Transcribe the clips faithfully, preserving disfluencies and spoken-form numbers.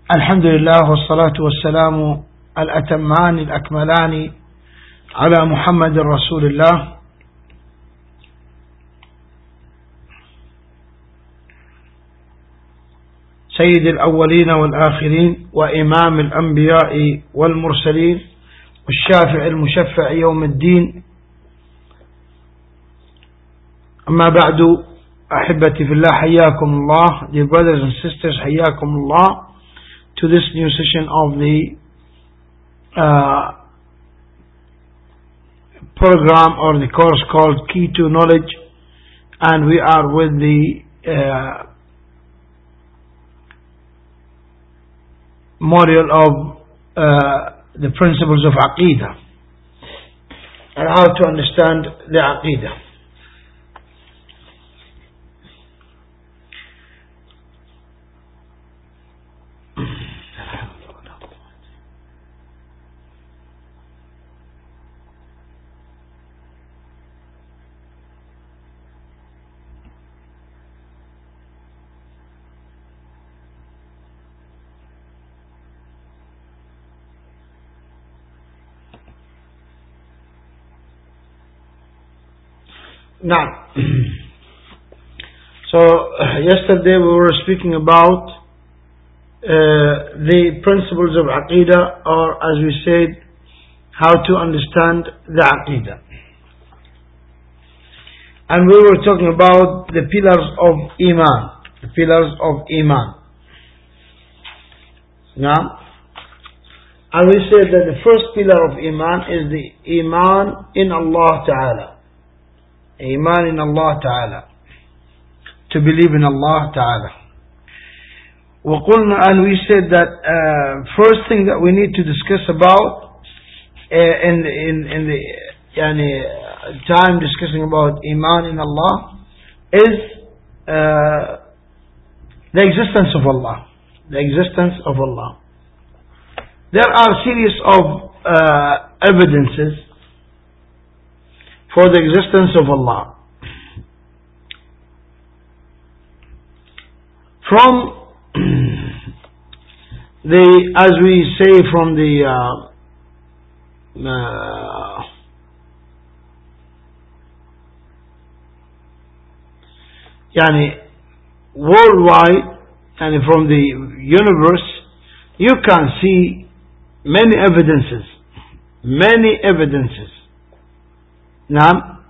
الحمد لله والصلاة والسلام الأتمان الأكملان على محمد رسول الله سيد الأولين والآخرين وإمام الأنبياء والمرسلين والشافع المشفع يوم الدين. أما بعد، أحبتي في الله، حياكم الله. Dear brothers and sisters, حياكم الله to this new session of the uh, program or the course called Key to Knowledge, and we are with the uh, module of uh, the principles of Aqidah and how to understand the Aqidah. Now, so uh, yesterday we were speaking about uh, the principles of Aqidah, or as we said, how to understand the Aqidah. And we were talking about the pillars of Iman, the pillars of Iman. Now, and we said that the first pillar of Iman is the Iman in Allah Ta'ala. Iman in Allah Ta'ala, to believe in Allah Ta'ala. وقلنا, and we said that uh, first thing that we need to discuss about uh, in, in, in the yani, time discussing about Iman in Allah is uh, the existence of Allah. The existence of Allah. There are a series of uh, evidences for the existence of Allah. From the, as we say, from the uh, uh, yani worldwide, and from the universe, you can see many evidences, many evidences. Now,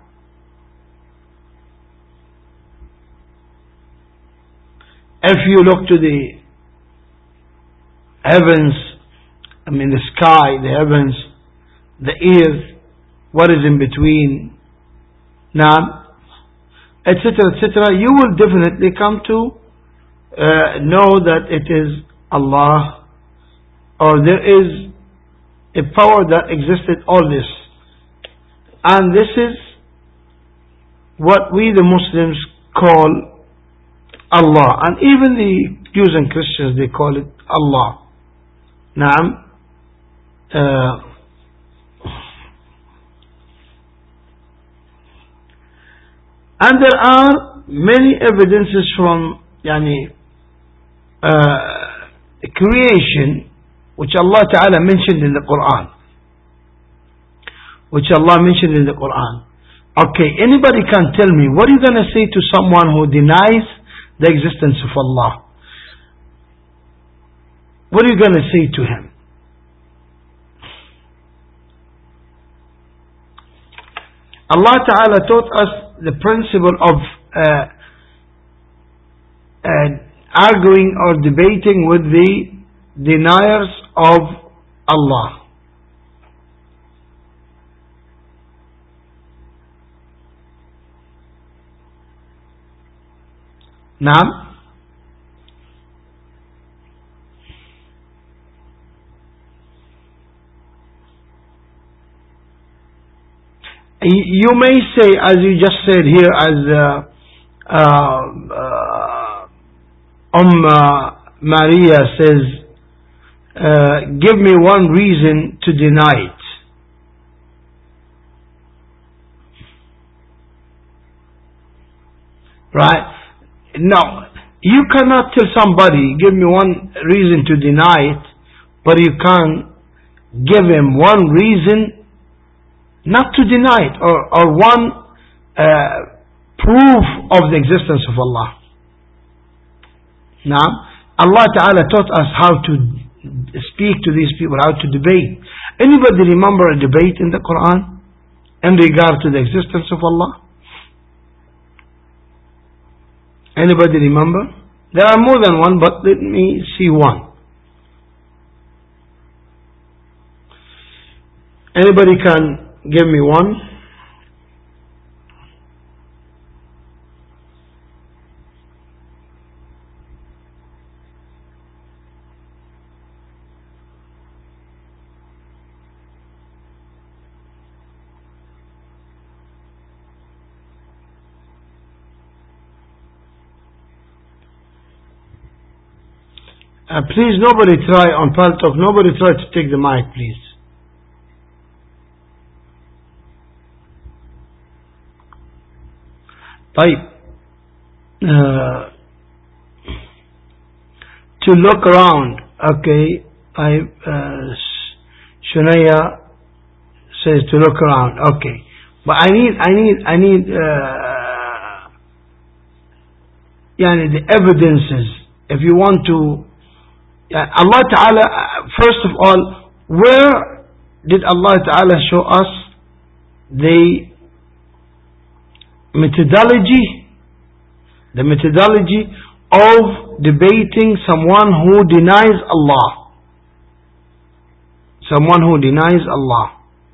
if you look to the heavens, I mean the sky, the heavens, the earth, what is in between, now, et cetera, et cetera, you will definitely come to uh, know that it is Allah, or there is a power that existed all this. And this is what we the Muslims call Allah. And even the Jews and Christians, they call it Allah. Naam. Uh, and there are many evidences from yani, uh, creation which Allah Ta'ala mentioned in the Quran. Which Allah mentioned in the Quran. Okay, anybody can tell me, what are you going to say to someone who denies the existence of Allah? What are you going to say to him? Allah Ta'ala taught us the principle of uh, uh, arguing or debating with the deniers of Allah. Now, you may say, as you just said here, as uh, uh, uh, Umm uh, Maria says, uh, give me one reason to deny it. Right? No. You cannot tell somebody, give me one reason to deny it, but you can't give him one reason not to deny it, or, or one uh, proof of the existence of Allah. Now, Allah Ta'ala taught us how to speak to these people, how to debate. Anybody remember a debate in the Quran in regard to the existence of Allah? Anybody remember? There are more than one, but let me see one. Anybody can give me one? Uh, please, nobody try on Paltalk, nobody try to take the mic, please. طيب. Uh, to look around, okay, I, uh, Shunaya says to look around, okay. But I need, I need, I need, uh, yani the evidences. If you want to, Allah Ta'ala, first of all, where did Allah Ta'ala show us the methodology, the methodology of debating someone who denies Allah? Someone who denies Allah.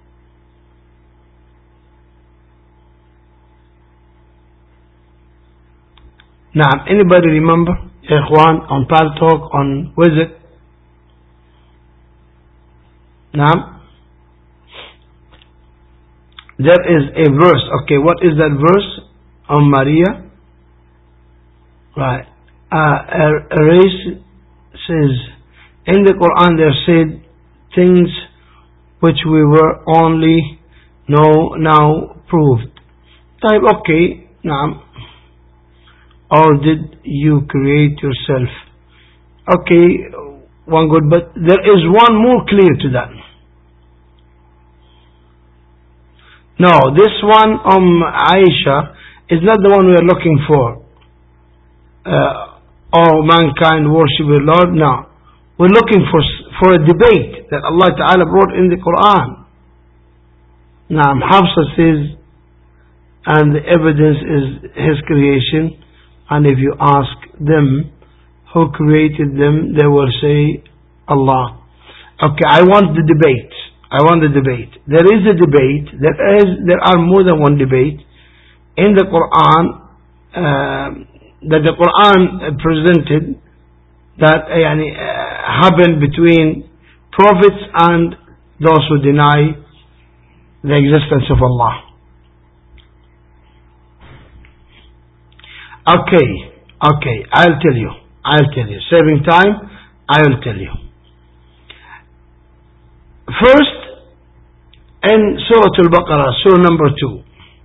Now, anybody remember? Ikhwan, on Paltalk, on Wizard? Now, there is a verse. Okay, what is that verse? On Maria? Right. Uh, a race says, in the Quran there said things which we were only know now proved. Type, okay, now. Or did you create yourself? Okay, one good, but there is one more clear to that. No, this one um Aisha is not the one we are looking for. Uh, all mankind worship the Lord. No, we're looking for for a debate that Allah Ta'ala brought in the Quran. Now, Hafsa says, and the evidence is His creation. And if you ask them who created them, they will say Allah. Okay, I want the debate. I want the debate. There is a debate. There is. There are more than one debate in the Quran uh, that the Quran presented that uh, yani, uh, happened between prophets and those who deny the existence of Allah. Okay, okay, I'll tell you, I'll tell you. Saving time, I will tell you. First, in Surah Al-Baqarah, Surah number two,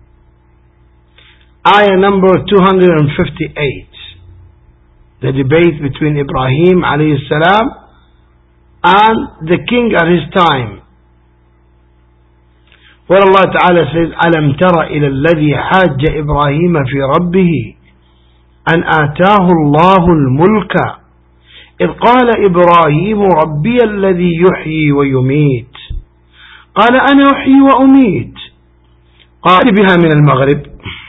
ayah number two hundred fifty-eight, the debate between Ibrahim alayhi salam and the king at his time, where Allah Ta'ala says, أَلَمْ تَرَ إِلَى الَّذِي حَاجَّ إِبْرَاهِيمَ فِي رَبِّهِ أن آتاه الله الملك إذ قال إبراهيم ربي الذي يحيي ويميت قال أنا أحيي وأميت قال بها من المغرب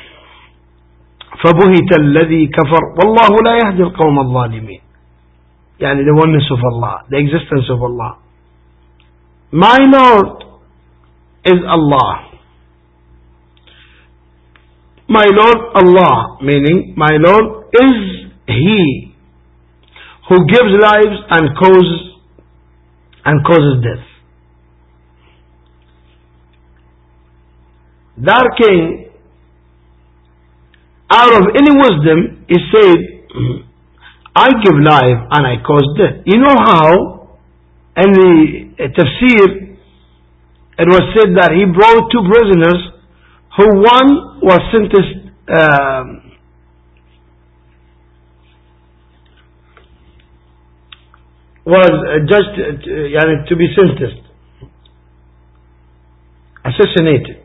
فبهت الذي كفر والله لا يهدي القوم الظالمين. يعني the oneness of Allah, the existence of Allah. My Lord is Allah. My Lord Allah, meaning my Lord is He who gives lives and causes and causes death. That king, out of any wisdom, he said, I give life and I cause death. You know how in the tafsir it was said that he brought two prisoners who one was sentenced um, was uh, judged uh, to, يعني, to be sentenced, assassinated.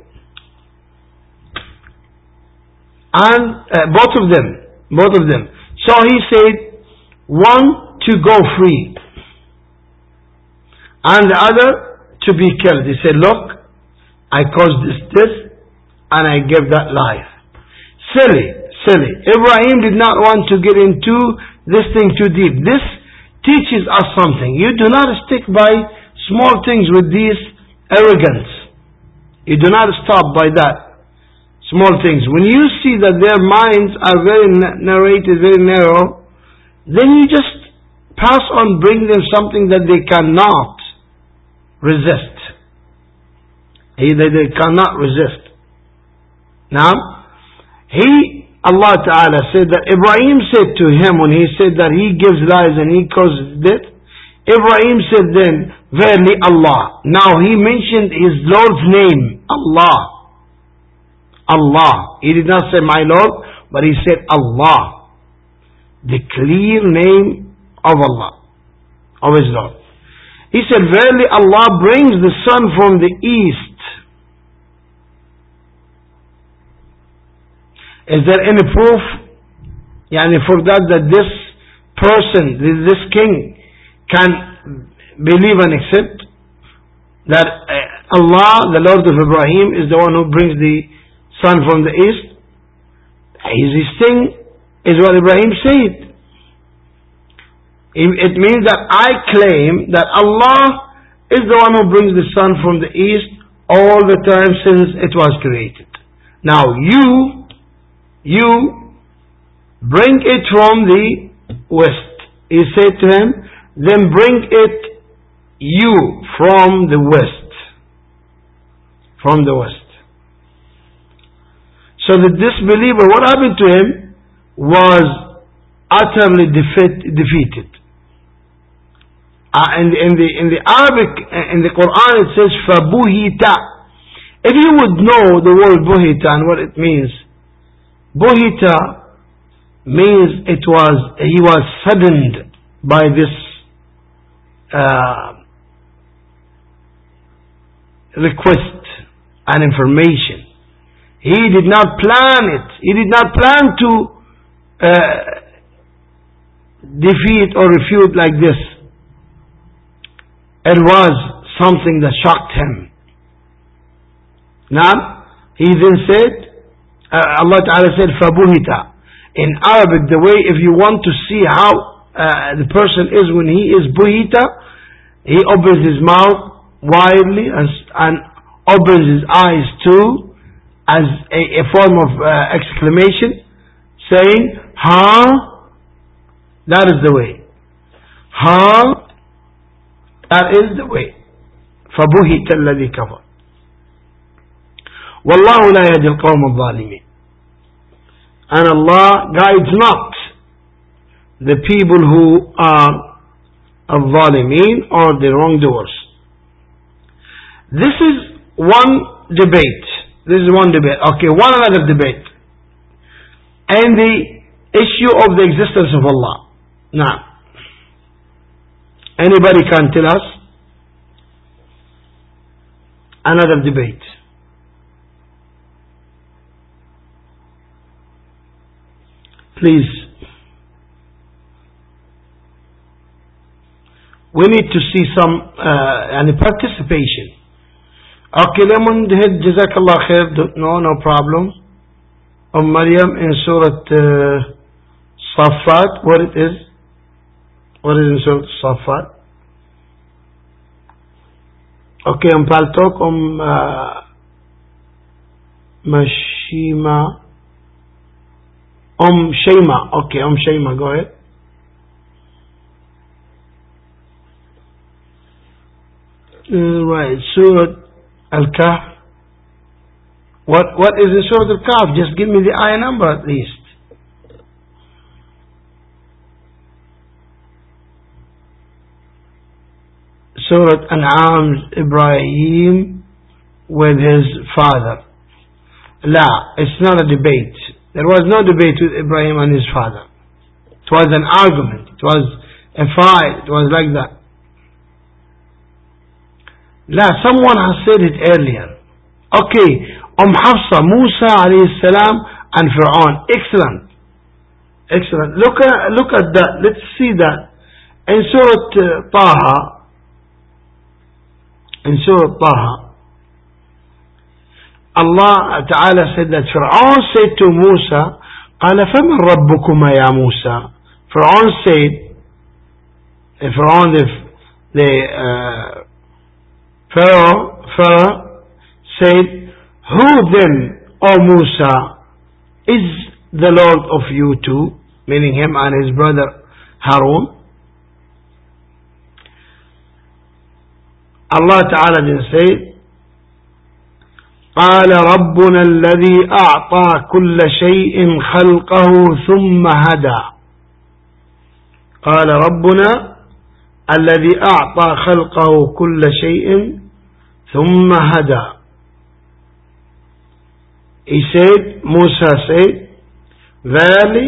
And uh, both of them, both of them. So he said, one to go free, and the other to be killed. He said, look, I caused this death, and I gave that life. Silly, silly. Ibrahim did not want to get into this thing too deep. This teaches us something. You do not stick by small things with this arrogance. You do not stop by that. Small things. When you see that their minds are very narrated, very narrow, then you just pass on, bring them something that they cannot resist. They, they cannot resist. Now, he, Allah Ta'ala said that Ibrahim said to him when he said that he gives lives and he causes death, Ibrahim said then, verily Allah. Now he mentioned his Lord's name, Allah. Allah. He did not say my Lord, but he said Allah. The clear name of Allah, of his Lord. He said, verily Allah brings the sun from the east. Is there any proof yani, for that, that this person, this king can believe and accept that Allah, the Lord of Ibrahim, is the one who brings the sun from the east? His thing is what Ibrahim said. It means that I claim that Allah is the one who brings the sun from the east all the time since it was created. Now you, you bring it from the west. He said to him, then bring it you from the west. From the west. So the disbeliever, what happened to him was utterly defeat, defeated. Uh, in, the, in, the, in the Arabic, in the Quran it says فَبُهِتَ. If you would know the word buhita and what it means, buhita means it was, he was saddened by this uh, request and information. He did not plan it. He did not plan to uh, defeat or refute like this. It was something that shocked him. Now, he then said, uh, Allah Ta'ala said, فَبُهِتَ. In Arabic, the way, if you want to see how uh, the person is when he is buhita, he opens his mouth widely and, and opens his eyes too, as a, a form of uh, exclamation, saying, ha, that is the way. Ha, that is the way. فَبُهِتَ الَّذِي كَفَرَ وَاللَّهُ لَا يَهْدِي الْقَوْمَ الظَّالِمِينَ. And Allah guides not the people who are al-zalimeen or the wrongdoers. This is one debate. This is one debate. Okay, one another debate. And the issue of the existence of Allah. Now, anybody can tell us another debate. Please. We need to see some uh, any participation. Okay, Lemon, Jazakallah khair. No, no problem. Umm Maryam in Surah uh, Safat, what it is? What is in Surah Safat? Okay, Umm Paltok, Umm uh, Mashima, Umm Shayma. Okay, Umm Shayma, go ahead. Uh, right, Surah Al-Kahf. What what is in Surah Al-Kahf? Just give me the ayah number at least. Surah An'am, Ibrahim with his father. La, it's not a debate. There was no debate with Ibrahim and his father. It was an argument. It was a file. It was like that. La, someone has said it earlier. Okay, Umm Hafsa, Musa alayhi salam and Fir'aun. Excellent. Excellent. Look at, look at that. Let's see that. In Surah uh, Taha, in Surah Taha, Allah Ta'ala said that Fir'aun said to Musa, قال فمن ربكما يا موسى. Fir'aun said, Fir'aun the, the uh, Pharaoh, Pharaoh said, who then, O Musa, is the Lord of you two, meaning him and his brother Harun? Allah Ta'ala then said, قال ربنا الذي أعطى كل شيء خلقه ثم هدى. قال ربنا الذي أعطى خلقه كل شيء ثم هدى. He said, Musa said, verily,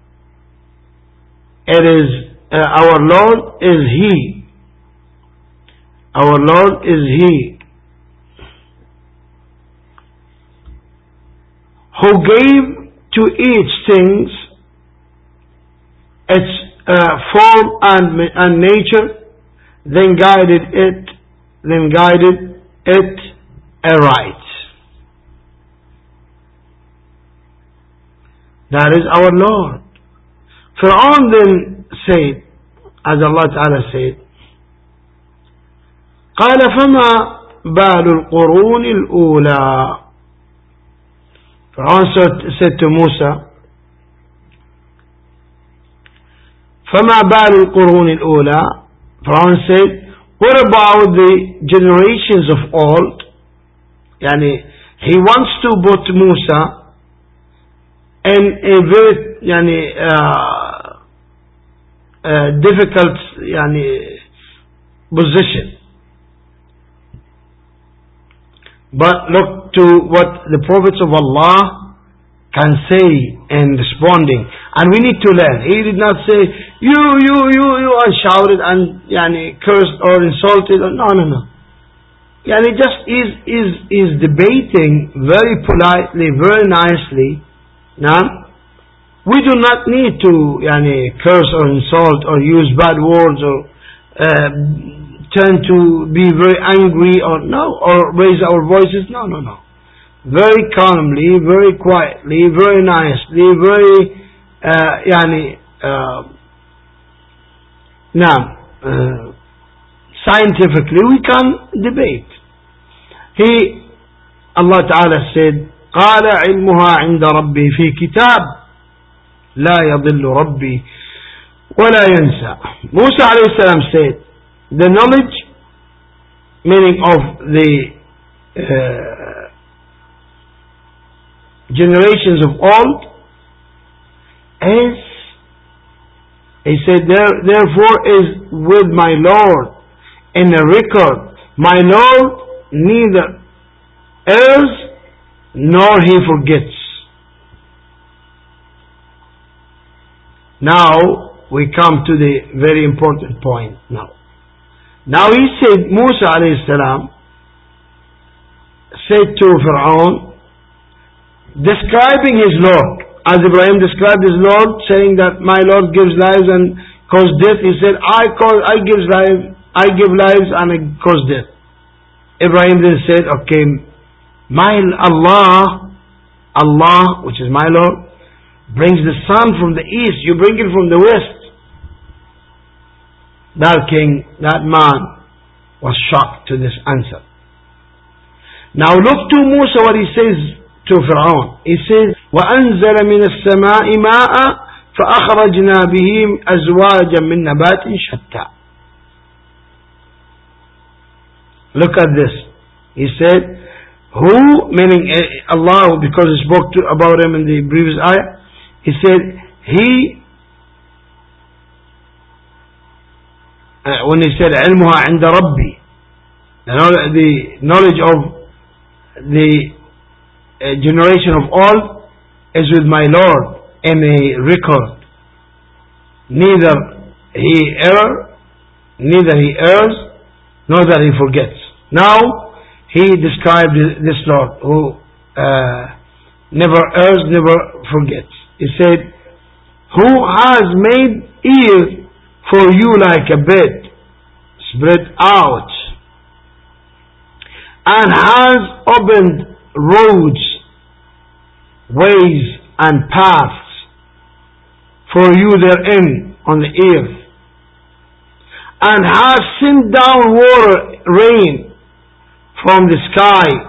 it is uh, our Lord is He. Our Lord is He who gave to each thing its uh, form and, and nature, then guided it, then guided it aright. That is our Lord. Fir'aun then said, as Allah Ta'ala said, قال فما بال القرون الأولى. Fir'aun said to Musa, فما بال القرون الأولى. Fir'aun said, what about the generations of old? Yani, he wants to put Musa in a very yani, uh, uh, difficult yani, position. But look to what the prophets of Allah can say in responding. And we need to learn. He did not say, you, you, you, you, and shouted and yani, cursed or insulted. No, no, no. Yani just is, is, is debating very politely, very nicely. Now, we do not need to yani, curse or insult or use bad words or uh, turn to be very angry or no, or raise our voices. No, no, no. Very calmly, very quietly, very nicely, very uh, yani, uh, now, uh, scientifically we can debate. He, Allah Ta'ala said, قال علمها عند ربي في كتاب لا يضل ربي ولا ينسى. Musa alayhi salam said, the knowledge, meaning of the uh, generations of old, is, he said, there, therefore is with my Lord in a record. My Lord neither errs nor he forgets. Now we come to the very important point now. Now he said, Musa alayhi salam said to Fir'aun, describing his Lord, as Ibrahim described his Lord, saying that my Lord gives lives and cause death. He said, I cause, I give life, I give lives and I cause death. Ibrahim then said, okay, my Allah, Allah, which is my Lord, brings the sun from the east, you bring it from the west. That king, that man, was shocked to this answer. Now look to Musa what he says to Fir'aun. He says, وَأَنزَلَ مِنَ السَّمَاءِ مَاءً فَأَخْرَجْنَا بِهِ أَزْوَاجًا مِنْ نَبَاتٍ شَتَّى. Look at this. He said, who, meaning Allah, because he spoke to, about him in the previous ayah, he said, he, uh, when he said, علمها عند ربي, the knowledge of the uh, generation of all is with my Lord in a record. Neither he err, neither he errs, nor that he forgets. Now, he described this Lord who uh, never errs, never forgets. He said, who has made ears for you like a bed, spread out, and has opened roads, ways, and paths for you therein on the earth, and has sent down water, rain from the sky,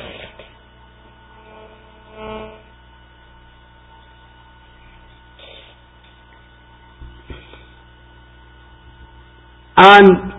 and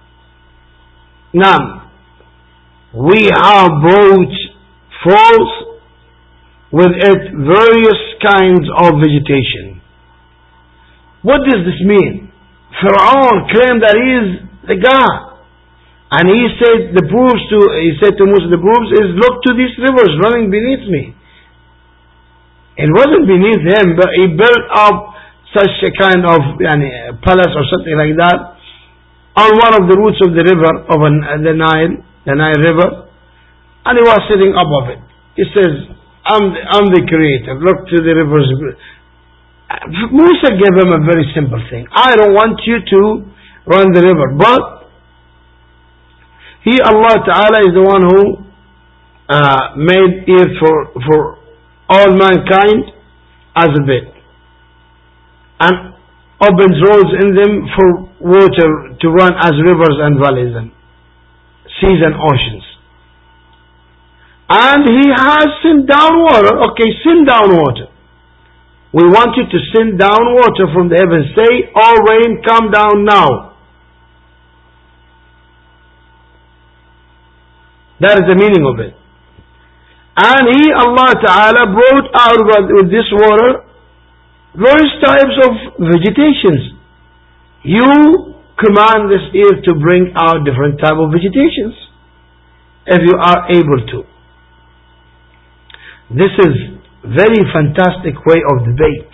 now we have brought forth with it various kinds of vegetation. What does this mean? Pharaoh claimed that he is the God, and he said the proofs to he said to Moses, the proofs is look to these rivers running beneath me. It wasn't beneath him, but he built up such a kind of yani, palace or something like that on one of the roots of the river of an, uh, the Nile, the Nile River, and he was sitting above it. He says, I'm the, I'm the creator. Look to the rivers. Musa gave him a very simple thing. I don't want you to run the river, but He, Allah Ta'ala, is the one who uh, made earth for, for all mankind as a bed, and opens roads in them for water to run as rivers and valleys and seas and oceans. And He has sent down water. Okay, send down water. We want you to send down water from the heavens. Say, all rain, come down now. That is the meaning of it. And He, Allah Ta'ala, brought out with this water various types of vegetations. You command this earth to bring out different type of vegetations, if you are able to. This is very fantastic way of debate.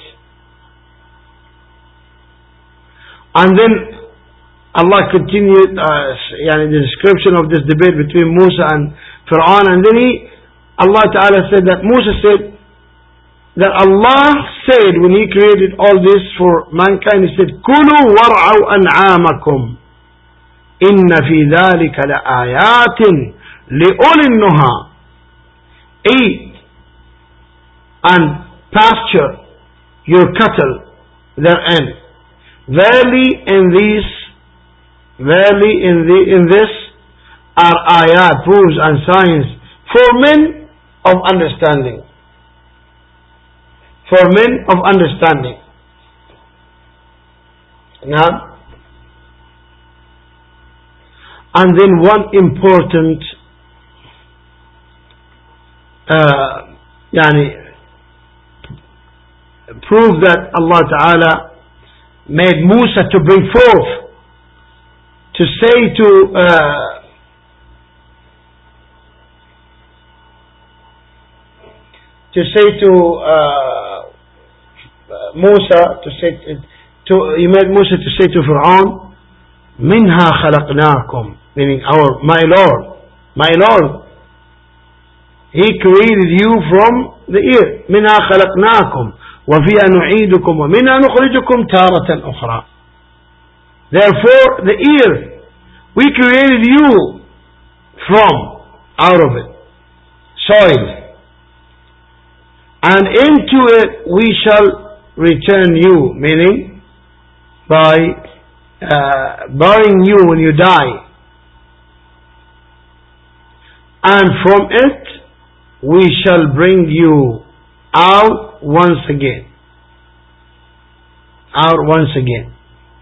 And then Allah continued uh, yani the description of this debate between Musa and Fir'aun, and then he, Allah Ta'ala said that Musa said that Allah said when He created all this for mankind, He said, كُلُوا وَارْعَوْا أَنْعَامَكُمْ إِنَّ فِي ذَلِكَ لَآيَاتٍ لِأُولِي النُّهَى. Eat and pasture your cattle therein. Verily in these, verily in the in this are ayat, proofs and signs for men of understanding. For men of understanding. Now, and then one important uh, yani proof that Allah Ta'ala made Musa to bring forth, to say to uh, to say to uh, Musa, to say to He made Musa to say to Fir'aun, "Minha khalaqnakum," meaning our my Lord, my Lord, He created you from the earth. "Minha khalaqnakum وَفِيهَا نُعِيدُكُمْ وَمِنْهَا نُخْرِجُكُمْ تَارَةً أُخْرَى." Therefore, the earth, we created you from, out of it, soil, and into it we shall return you, meaning by uh, burying you when you die, and from it we shall bring you out once again. Out once again.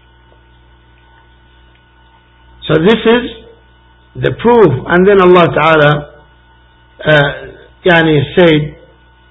So this is the proof. And then Allah Ta'ala uh, yani said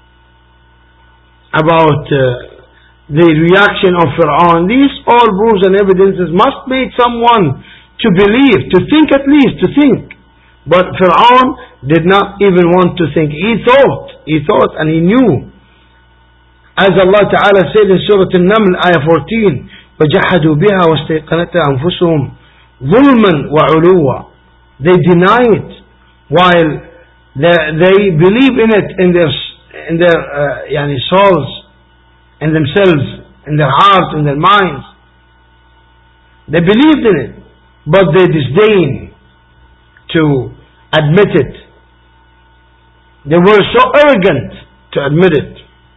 about uh, the reaction of Fir'aun. These all proofs and evidences must make someone to believe, to think at least, to think. But Fir'aun did not even want to think. He thought, he thought and he knew. As Allah Ta'ala said in Surah Al-Naml, ayah fourteen, وجحدوا بها واستيقنتها أنفسهم ظلما وعلوا. They deny it while they, they believe in it in their in their uh, يعني souls, in themselves, in their hearts, in their minds. They believed in it, but they disdain to admit it. They were so arrogant to admit it,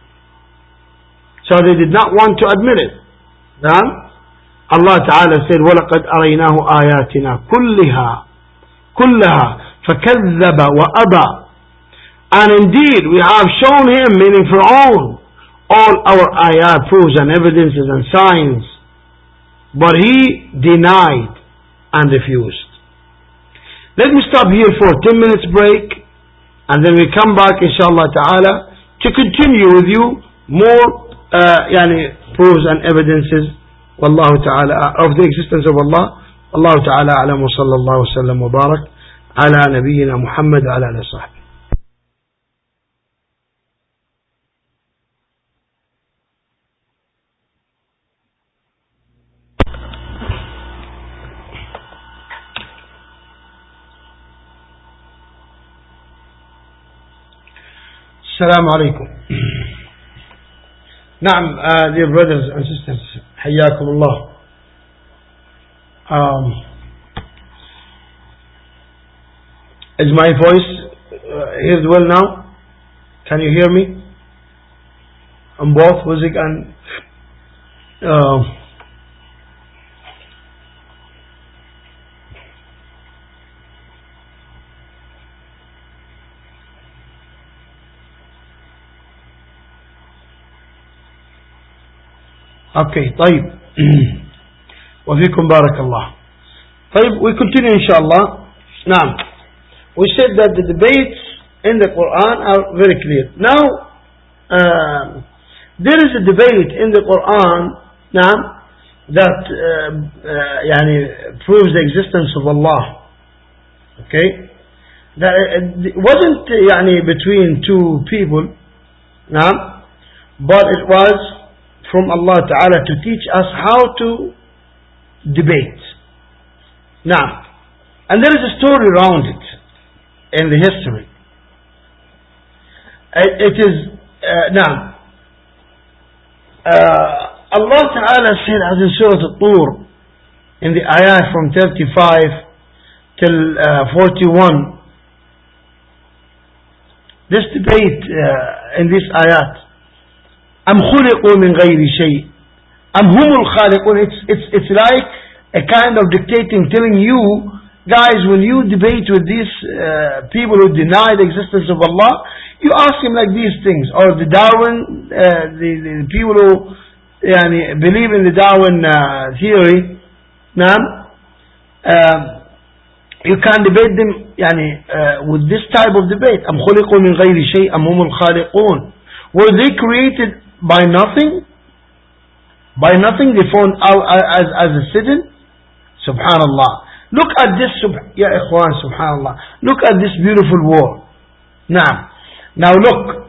so they did not want to admit it. Now, Allah Ta'ala said, وَلَقَدْ أَرَيْنَاهُ آيَاتِنَا كُلِّهَا كُلَّهَا فَكَذَّبَ وَأَبَى. And indeed, we have shown him, meaning Fir'aun, all our ayat, proofs and evidences and signs, but he denied and refused. Let me stop here for a ten minutes break, and then we come back, inshallah ta'ala, to continue with you more uh, yani, proofs and evidences والله تعالى of the existence of Allah. الله تعالى أعلم وصلى الله وسلم وبارك على نبينا محمد وعلى آله وصحبه. السلام عليكم. نعم, uh, dear brothers and sisters, حياكم الله. Um, is my voice uh, heard well now? Can you hear me? On both music and uh, okay, طيب. وفيكم بارك الله. طيب, we continue inshallah. Now, we said that the debates in the Quran are very clear. Now, uh, there is a debate in the Quran now that uh, uh, يعني, proves the existence of Allah. Okay? That it wasn't يعني, between two people, now, but it was from Allah Ta'ala to teach us how to debate. Now, and there is a story around it in the history. It, it is, uh, now, uh, Allah Ta'ala said as in Surah Al-Tur, in the ayah from thirty-five till uh, forty-one, this debate uh, in this ayat, أم خلقوا من غير شيء أم هم الخالقون. It's, it's, it's like a kind of dictating, telling you, guys, when you debate with these uh, people who deny the existence of Allah, you ask him like these things. Or the Darwin, uh, the, the people who yani, believe in the Darwin uh, theory, now, uh, you can debate them yani, uh, with this type of debate. أم خلقوا من غير شيء أم هم الخالقون. Were they created by nothing? By nothing they found out as, as a sitting? Subhanallah. Look at this, Ya Ikhwan, Subhanallah. Look at this beautiful world. Now, now look.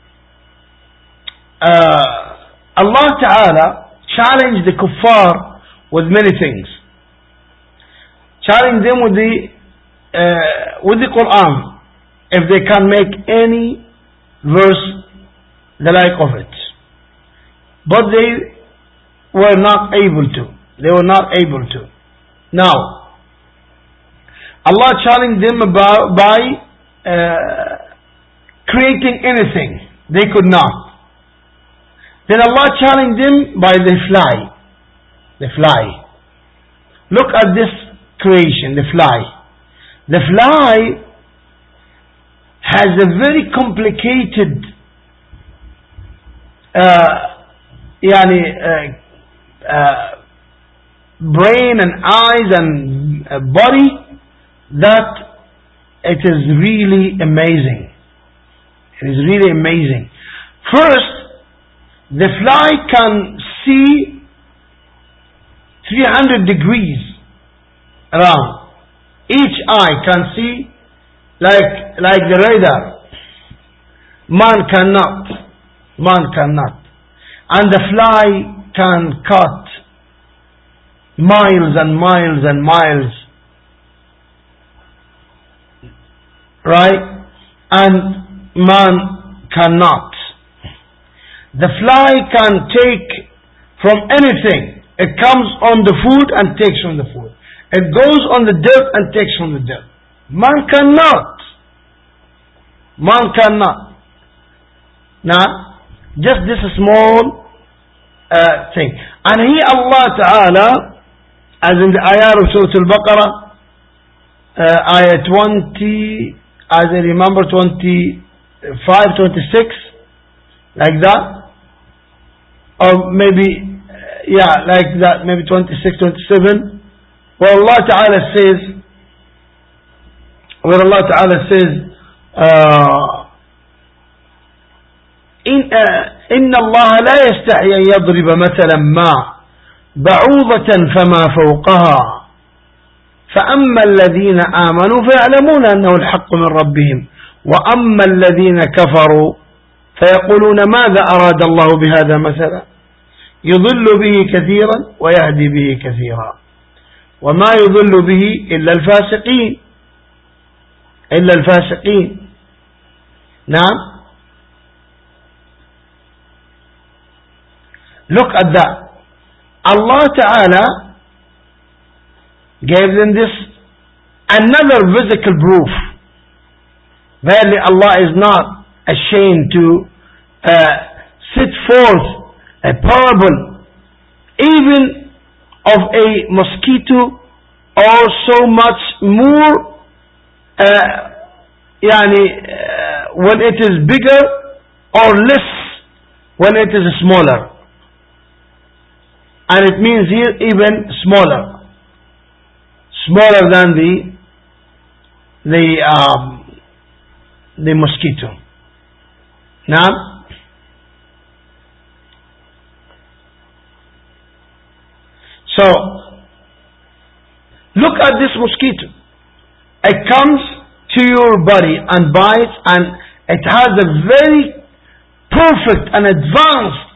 Uh, Allah Ta'ala challenged the kuffar with many things. Challenged them with the, uh, with the Quran. If they can make any verse the like of it. But they were not able to. They were not able to. Now, Allah challenged them about, by uh, creating anything. They could not. Then Allah challenged them by the fly. The fly. Look at this creation, the fly. The fly has a very complicated uh, يعني, uh, uh, brain and eyes and uh, body, that it is really amazing. It is really amazing. First, the fly can see three hundred degrees around. Each eye can see like, like the radar. Man cannot. Man cannot. And the fly can cut miles and miles and miles, right? And man cannot. The fly can take from anything. It comes on the food and takes from the food. It goes on the dirt and takes from the dirt. Man cannot. Man cannot. Now, just this small uh, thing. And he, Allah Ta'ala, as in the ayah of Surah Al-Baqarah, uh, ayah twenty, as I remember, twenty-five, twenty-six, like that, or maybe, uh, yeah, like that, maybe twenty-six, twenty-seven, where Allah Ta'ala says, where Allah Ta'ala says, uh, إن, uh, إن الله لا يستحي أن يضرب مثلا ما بعوضة فما فوقها فأما الذين آمنوا فيعلمون أنه الحق من ربهم وأما الذين كفروا فيقولون ماذا أراد الله بهذا مثلا يضل به كثيرا ويهدي به كثيرا وما يضل به إلا الفاسقين إلا الفاسقين. نعم. Look at that. Allah Ta'ala gave them this another physical proof. Verily Allah is not ashamed to uh, set forth a parable even of a mosquito, or so much more uh, yani, uh, when it is bigger, or less when it is smaller. And it means here even smaller, smaller than the the um, the mosquito. Now, so look at this mosquito. It comes to your body and bites, and it has a very perfect and advanced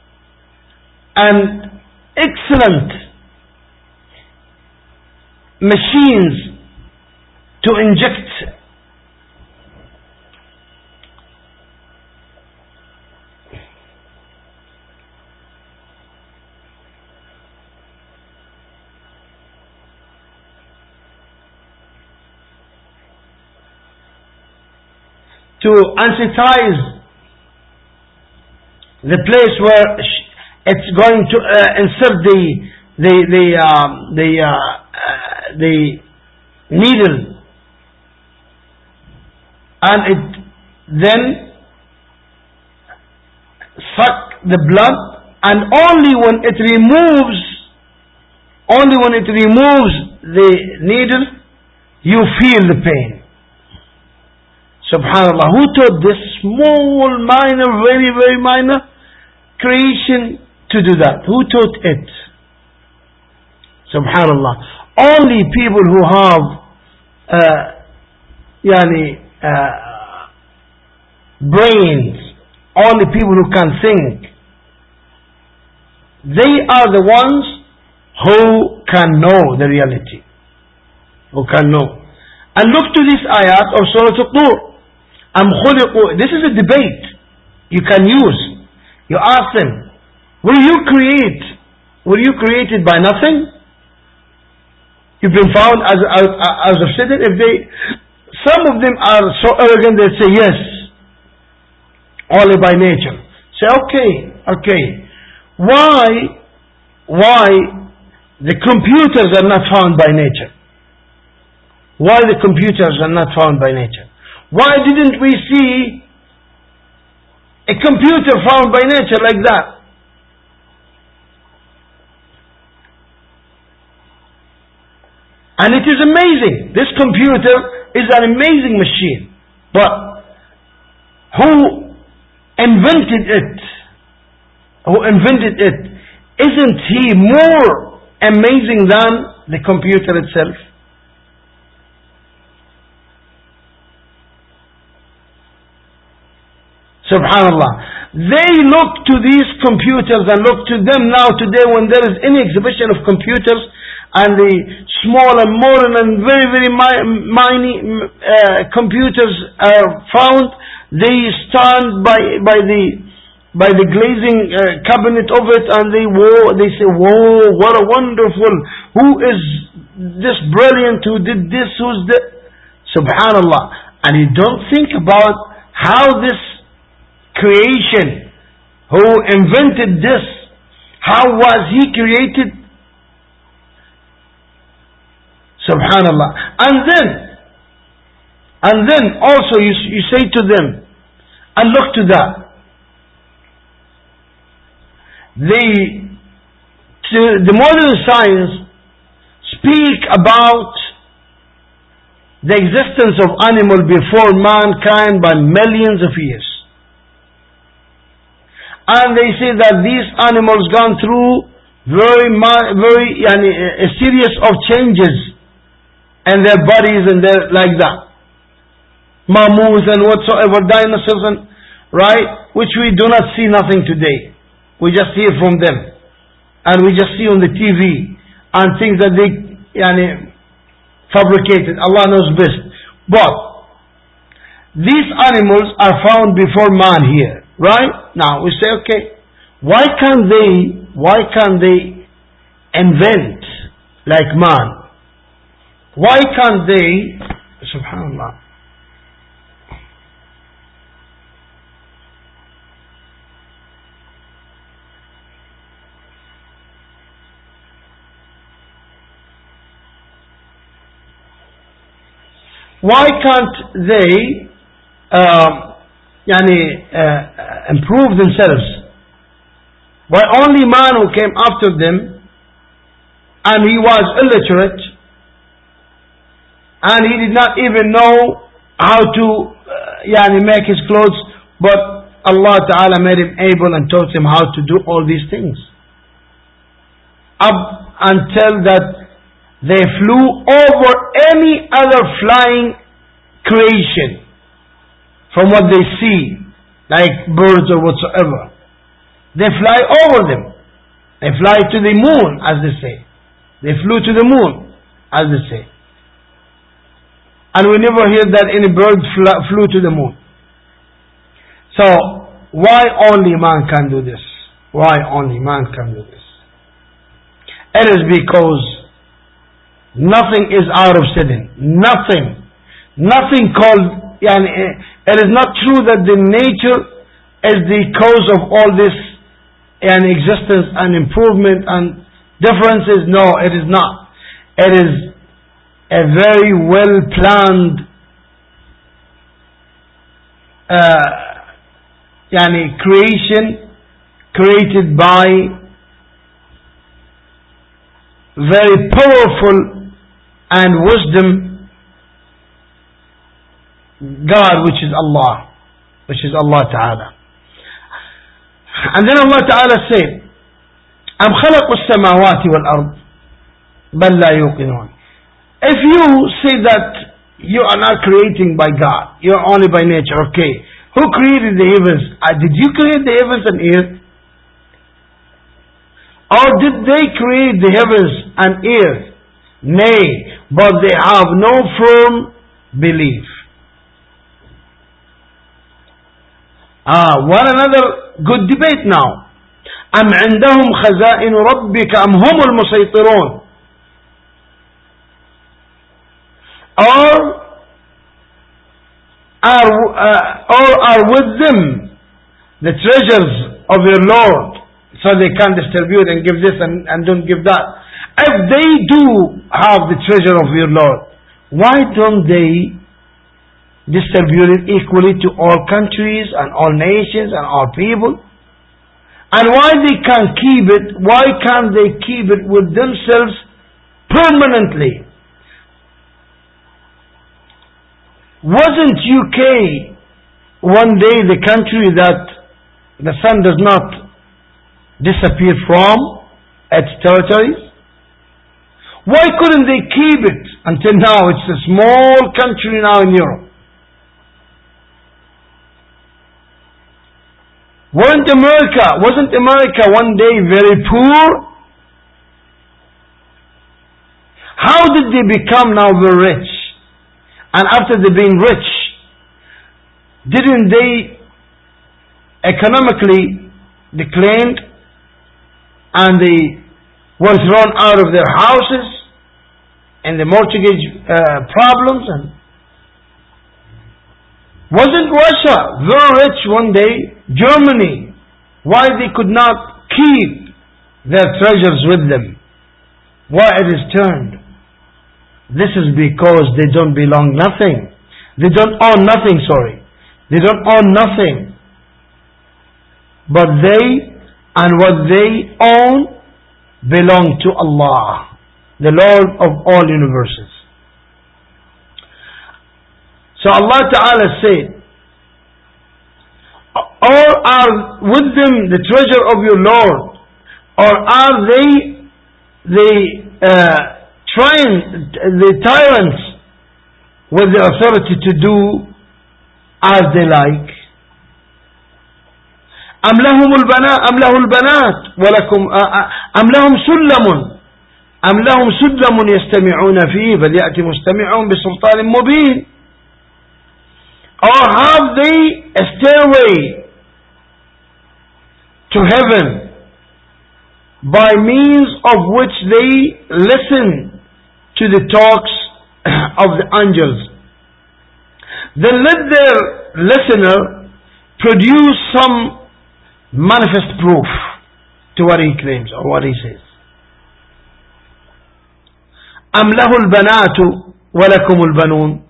and excellent machines to inject to anesthetize the place where it's going to uh, insert the the the um, the uh, uh, the needle, and it then suck the blood, and only when it removes, only when it removes the needle, you feel the pain. Subhanallah. Who taught this small, minor, very, very minor creation to do that? Who taught it? Subhanallah. Only people who have uh, yani, uh, brains, only people who can think, they are the ones who can know the reality. Who can know. And look to this ayat of Surah Al-Tur. Am khuliqu. This is a debate you can use. You ask them, were you create? Were you created by nothing? You've been found as out as of Satan. If they, some of them are so arrogant, they say yes, only by nature. Say okay, okay. Why, why the computers are not found by nature? Why the computers are not found by nature? Why didn't we see a computer found by nature like that? And it is amazing. This computer is an amazing machine. But who invented it? Who invented it? Isn't he more amazing than the computer itself? Subhanallah. They look to these computers and look to them now today when there is any exhibition of computers and the small and modern and very, very mini uh, computers are found. They stand by, by the by the glazing uh, cabinet of it and they whoa, they say, whoa, what a wonderful, who is this brilliant, who did this, who's the, Subhanallah. And you don't think about how this creation, who invented this, how was he created? Subhanallah. And then, and then also you, you say to them, and look to that. They, to the modern science speak about the existence of animal before mankind by millions of years. And they say that these animals gone through very, very yani, a series of changes in their bodies and their like that. Mammoths and whatsoever, dinosaurs and right, which we do not see nothing today. We just hear from them, and we just see on the T V and things that they yani, fabricated. Allah knows best. But these animals are found before man here, right? Now we say, okay, why can't they? Why can't they invent like man? Why can't they? Subhanallah. Why can't they uh, yani, uh, improve themselves? Why only man who came after them and he was illiterate and he did not even know how to uh, yani, make his clothes, but Allah Ta'ala made him able and taught him how to do all these things. Up until that they flew over any other flying creation from what they see, like birds or whatsoever. They fly over them. They fly to the moon, as they say. They flew to the moon, as they say. And we never hear that any bird fl- flew to the moon. So, why only man can do this? Why only man can do this? It is because nothing is out of sudden. Nothing. Nothing called, yani, it is not true that the nature is the cause of all this and existence and improvement and differences. No, it is not. It is a very well planned uh, yani, creation created by very powerful and wisdom God, which is Allah, which is Allah Ta'ala. And then Allah Ta'ala said, أَمْ خَلَقُوا السَّمَاوَاتِ وَالْأَرْضِ بَلْ لَا يُوقِنُونَ. If you say that you are not creating by God, you are only by nature, okay. Who created the heavens? Uh, did you create the heavens and earth? Or did they create the heavens and earth? Nay, but they have no firm belief. Ah, one another good debate now. أم عندهم خزائن ربك أم هم المسيطرون. Or are, uh, or are with them the treasures of your Lord, so they can distribute and give this and, and don't give that. If they do have the treasure of your Lord, why don't they distribute it equally to all countries and all nations and all people? And why they can't keep it, why can't they keep it with themselves permanently? Wasn't U K one day the country that the sun does not disappear from its territories? Why couldn't they keep it until now? It's a small country now in Europe. Weren't America, wasn't America one day very poor? How did they become now very rich? And after they being rich, didn't they economically declined and they were thrown out of their houses and the mortgage uh, problems? And wasn't Russia very rich one day? Germany, why they could not keep their treasures with them? Why it is turned? This is because they don't belong nothing. They don't own nothing, sorry. They don't own nothing. But they and what they own belong to Allah, the Lord of all universes. So Allah Ta'ala said, or are with them the treasure of your Lord, or are they the uh, trying the tyrants with the authority to do as they like? أم لهم البنات أم له البنات ولكم أم لهم سلم أم لهم سلم يستمعون فيه فليأتي مستمعهم بسلطان مبين. Or have they a stairway to heaven by means of which they listen to the talks of the angels? Then let their listener produce some manifest proof to what he claims or what he says. أم له البنات ولكم البنون.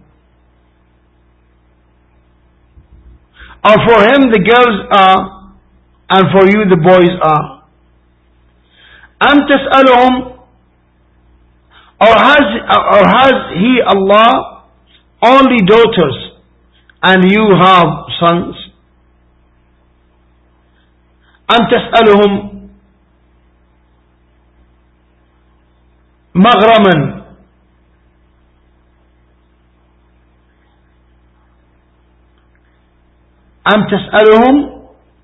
Or for him the girls are, and for you the boys are. أم تسألهم, or has, or has he, Allah, only daughters and you have sons? أم تسألهم مغرما, أم تسألهم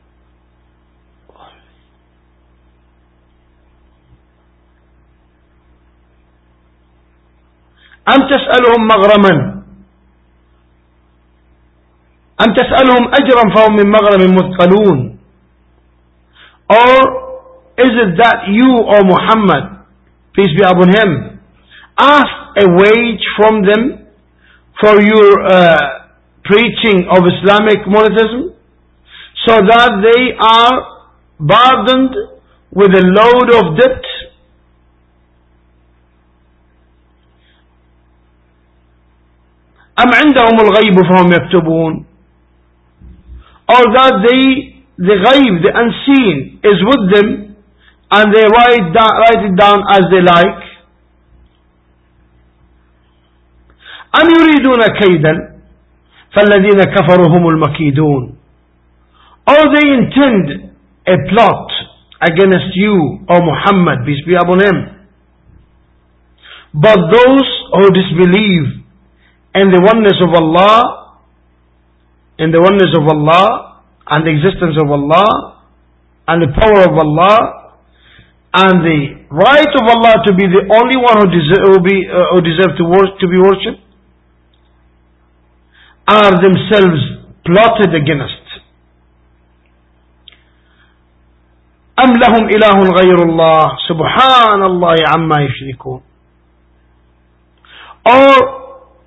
أم تسألهم مغرما أم تسألهم أجرا فهم من مغرم مثقلون. Or is it that you, O Muhammad, peace be upon him, ask a wage from them for your uh, preaching of Islamic monotheism, so that they are burdened with a load of debt? أم عندهم الغيب فهم يكتبون. Or that they, the ghaib, the unseen, is with them and they write, down, write it down as they like. أم يريدون كيدا فالذين كفروا هم المكيدون. Or they intend a plot against you, O Muhammad, peace be upon him. But those who disbelieve in the oneness of Allah, in the oneness of Allah, and the existence of Allah, and the power of Allah, and the right of Allah to be the only one who deserve, who be, uh, who deserve to, wor- to be worshipped, are themselves plotted against. أم لهم إله غير الله سبحان الله عما يشركون. Or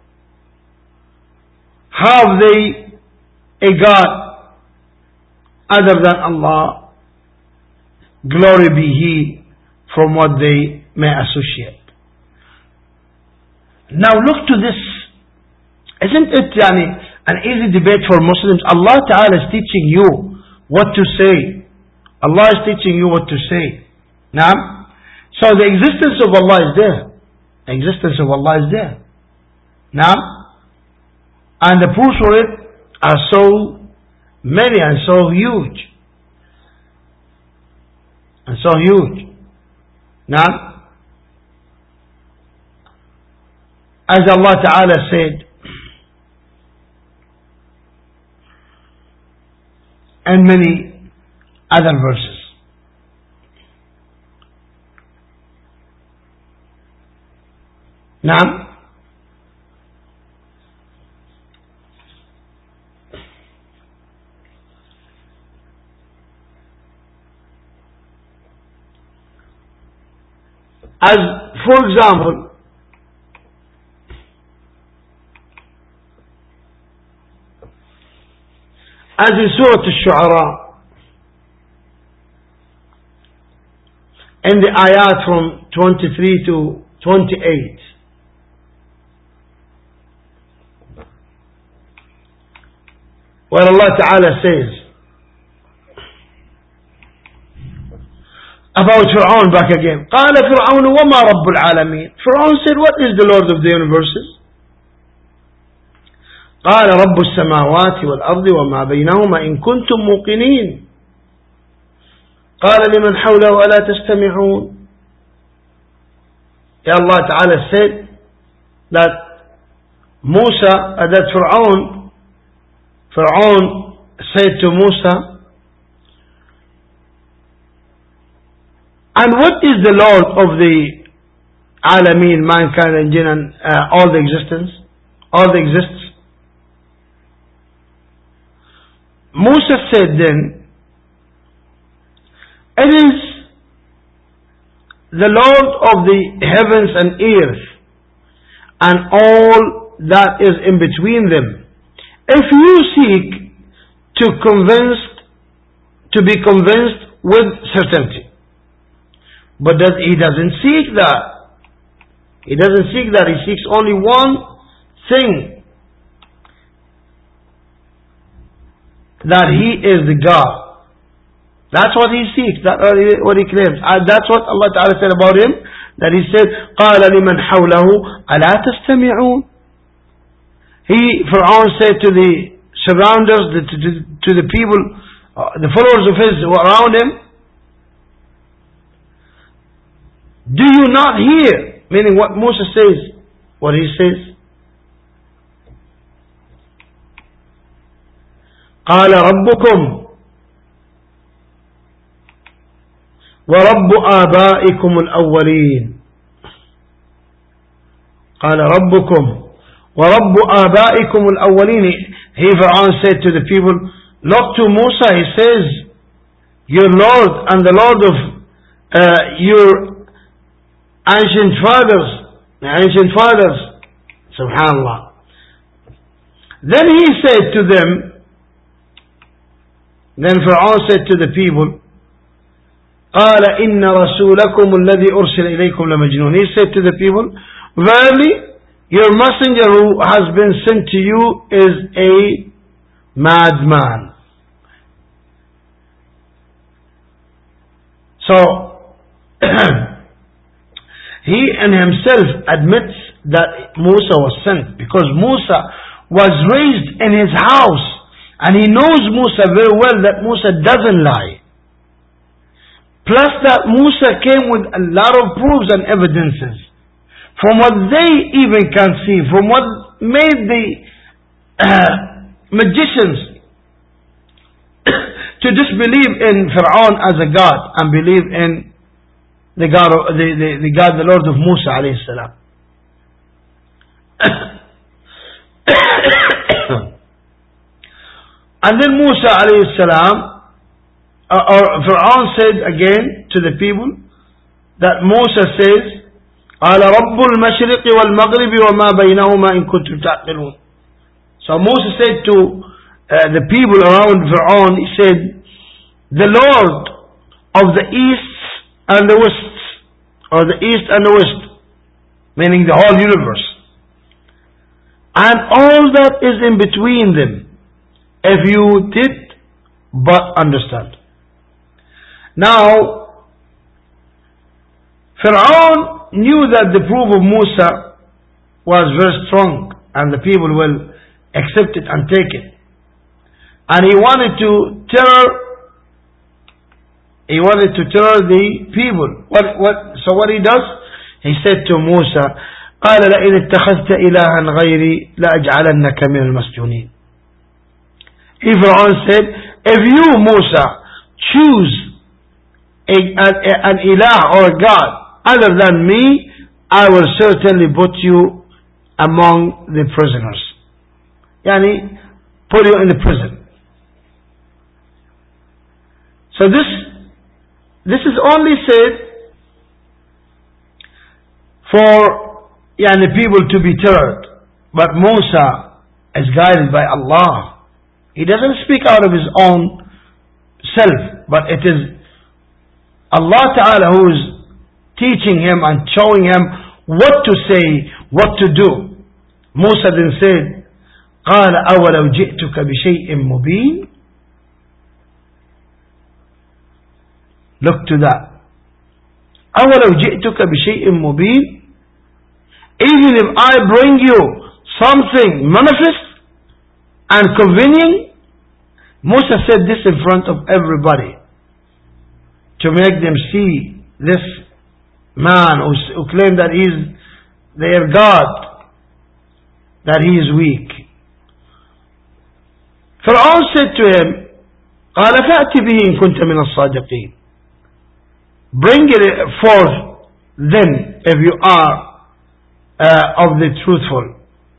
have they a God other than Allah? Glory be He from what they may associate. Now look to this. Isn't it yani, an easy debate for Muslims? Allah Ta'ala is teaching you what to say. Allah is teaching you what to say. Now, so the existence of Allah is there. The existence of Allah is there. Now, and the proofs for it are so many and so huge. And so huge. Now, as Allah Ta'ala said, and many other verses. Now, as for example, as in Surah Al-Shu'ara, in the ayat from twenty-three to twenty-eight, where Allah Ta'ala says about Fir'aun back again, قال فرعون وما رب العالمين. Fir'aun said, what is the Lord of the universes? قال رب السماوات والأرض وما بينهما إن كنتم موقنين. قال لمن حوله ألا تستمعون. Ya Allah Ta'ala said that Musa, uh, that Fir'aun, Fir'aun said to Musa, and what is the Lord of the Alameen, mankind and jinn and uh, all the existence, all that exists? Musa said then, it is the Lord of the heavens and earth and all that is in between them. If you seek to convince, to be convinced with certainty. But that he doesn't seek that. He doesn't seek that. He seeks only one thing. That he is the God. That's what he seeks. That's what he claims. And that's what Allah Ta'ala said about him. That he said, قَالَ لِمَنْ حَوْلَهُ أَلَا تَسْتَمِعُونَ. He, Fir'aun said to the surrounders, to, to, to the people, uh, the followers of his who are around him, do you not hear? Meaning what Musa says, what he says. قال ربكم ورب آبائكم الأولين. قال ربكم ورب آبائكم الأولين. He, Fir'aun, said to the people, look to Musa, he says, your Lord and the Lord of uh, your ancient fathers, ancient fathers. Subhanallah. Then he said to them, then Fir'aun said to the people, قال إن رسولكم الذي أرسل إليكم لمجنون. He said to the people, verily, your messenger who has been sent to you is a madman. So, he in himself admits that Musa was sent, because Musa was raised in his house, and he knows Musa very well that Musa doesn't lie. Plus that Musa came with a lot of proofs and evidences from what they even can see, from what made the uh, magicians to disbelieve in Fir'aun as a god and believe in the God, the, the, the God, the Lord of Musa alayhi salam. And then Musa alayhi salam, uh, or Fir'aun said again to the people that Musa says, قال رب المشرق والمغرب وما بينهما إن كنتم تعقلون. So Musa said to uh, the people around Fir'aun, he said, the Lord of the east and the west, or the east and the west, meaning the whole universe, and all that is in between them, if you did but understand. Now, Fir'aun knew that the proof of Musa was very strong and the people will accept it and take it. And he wanted to terror, he wanted to terror the people. What, what, so what he does? He said to Musa, قال لئن اتخذت إلها غيري لأجعلنك من المسجونين. He, Fir'aun, said, if you, Musa, choose a, a, an ilah or a god other than me, I will certainly put you among the prisoners. Yani, put you in the prison. So this, this is only said for yani, people to be terrored. But Musa is guided by Allah. He doesn't speak out of his own self, but it is Allah Ta'ala who is teaching him and showing him what to say, what to do. Musa then said, قال أولو جئتك بشيء مبين. Look to that. أولو جئتك بشيء مبين. Even if I bring you something manifest and convenient. Musa said this in front of everybody to make them see this man who, who claimed that he is their God, that he is weak. Pharaoh said to him, قال فأت به إن كنت من الصادقين. Bring it forth then if you are uh, of the truthful.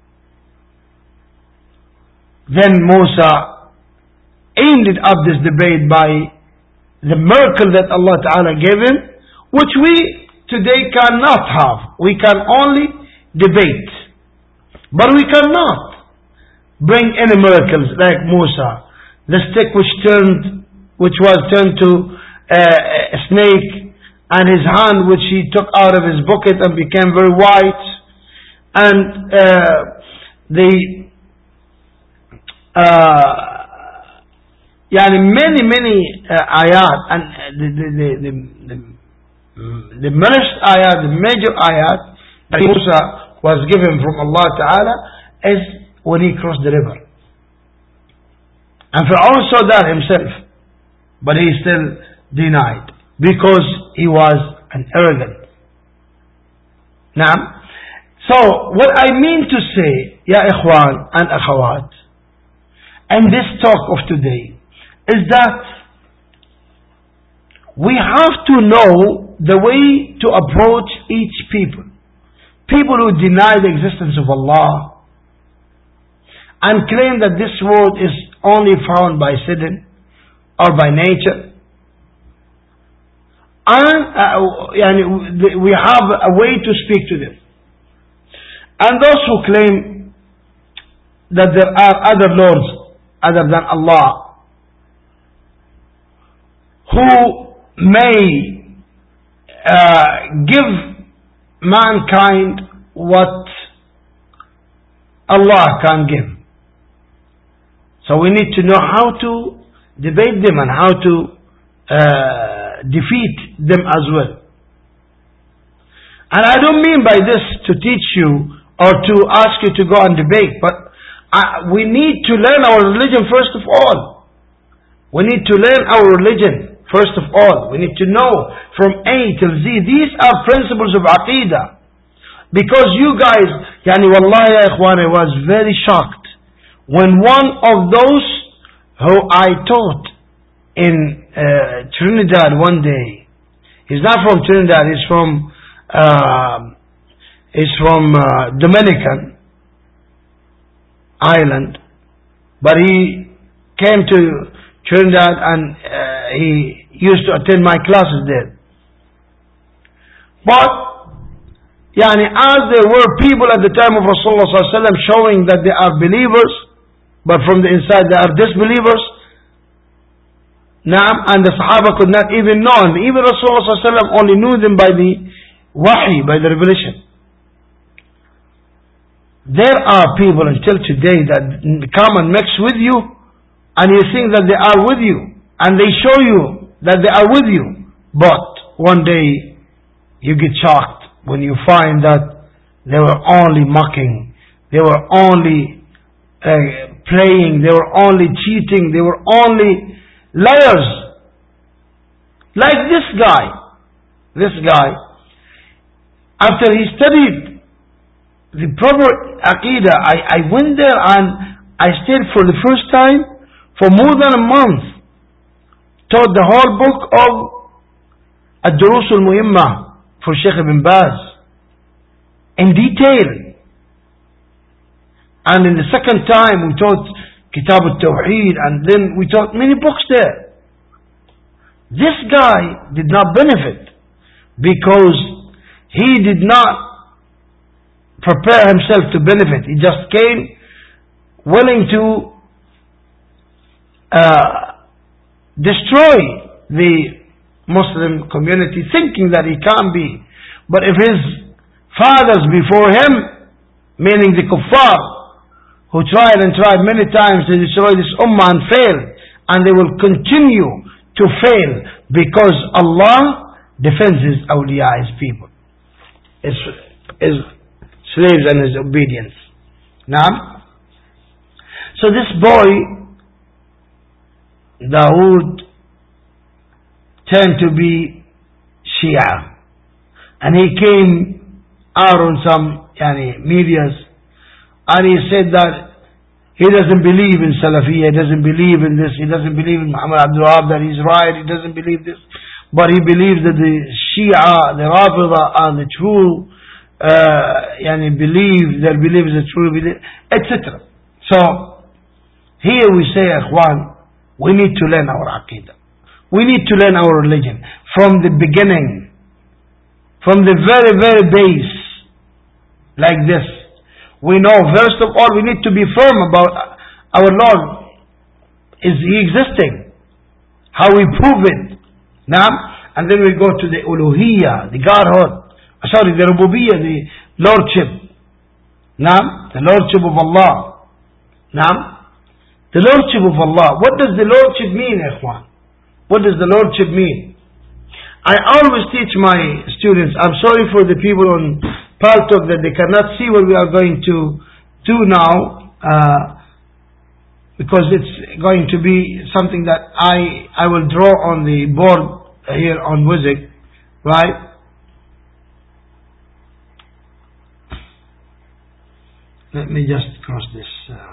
Then Musa ended up this debate by the miracle that Allah Ta'ala gave him, which we today cannot have. We can only debate, but we cannot bring any miracles like Musa. The stick which turned, which was turned to uh, a snake, and his hand which he took out of his bucket and became very white, and uh, the uh, yani many many uh, ayat, and the the the the, the, the first ayat, the major ayat that Musa was given from Allah Ta'ala is when he crossed the river. And Pharaoh saw that himself, but he still denied because he was an arrogant. Now, so what I mean to say, ya ikhwan and akhawat, and this talk of today is that we have to know the way to approach each people. People who deny the existence of Allah and claim that this world is only found by Sidon or by nature. And uh, we have a way to speak to them. And those who claim that there are other lords other than Allah who may uh, give mankind what Allah can give. So we need to know how to debate them and how to uh, defeat them as well. And I don't mean by this to teach you or to ask you to go and debate, but uh, we need to learn our religion first of all. We need to learn our religion first of all. We need to know from A till Z. These are principles of Aqidah. Because you guys, yani wallahi ya ikhwan, I was very shocked when one of those who I taught in uh, Trinidad one day, he's not from Trinidad, he's from uh, he's from uh, Dominican Island, but he came to Trinidad and uh, he used to attend my classes there. But yani, as there were people at the time of Rasulullah sallallahu alaihi wasallam showing that they are believers, but from the inside they are disbelievers. Naam, and the Sahaba could not even know, and even Rasulullah sallallahu alaihi wasallam only knew them by the wahi, by the revelation. There are people until today that come and mix with you, and you think that they are with you, and they show you that they are with you, but one day you get shocked when you find that they were only mocking, they were only uh, playing, they were only cheating, they were only liars. Like this guy. This guy, after he studied the proper Aqidah, I, I went there and I stayed for the first time for more than a month taught the whole book of Ad-Durus al-Muhimmah for Sheikh Ibn Baz in detail. And in the second time we taught Kitab al-Tawheed, and then we taught many books there. This guy did not benefit because he did not prepare himself to benefit. He just came willing to uh, destroy the Muslim community, thinking that he can be. But if his fathers before him, meaning the kuffar, who tried and tried many times to destroy this ummah and failed, and they will continue to fail because Allah defends His awliya, His people, His, His slaves and His obedience. Now, so this boy, Dawood, turned to be Shia, and he came out on some yani, medias, and he said that he doesn't believe in Salafiyya, he doesn't believe in this, he doesn't believe in Muhammad Abdul Wahab, that he's right, he doesn't believe this, but he believes that the Shia, the Rafida are the true, uh, yani believe, their belief is a true belief, et cetera. So, here we say, Ikhwan, we need to learn our Aqidah. We need to learn our religion from the beginning, from the very, very base, like this. We know, first of all, we need to be firm about our Lord. Is He existing? How we prove it? Now, and then we go to the uluhiyya, the Godhood. Sorry, the rububiyyah, the Lordship. Now, the Lordship of Allah. Now, the Lordship of Allah. What does the Lordship mean, Ikhwan? What does the Lordship mean? I always teach my students, I'm sorry for the people on Paltalk that they cannot see what we are going to do now, uh, because it's going to be something that I I will draw on the board here on Wizik, right? Let me just cross this. Uh,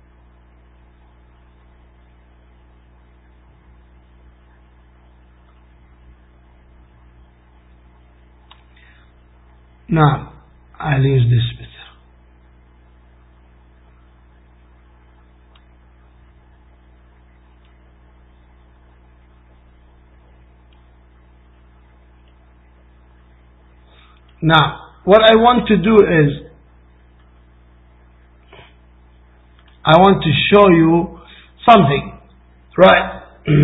Now, I'll use this bit. Now, what I want to do is, I want to show you something, right?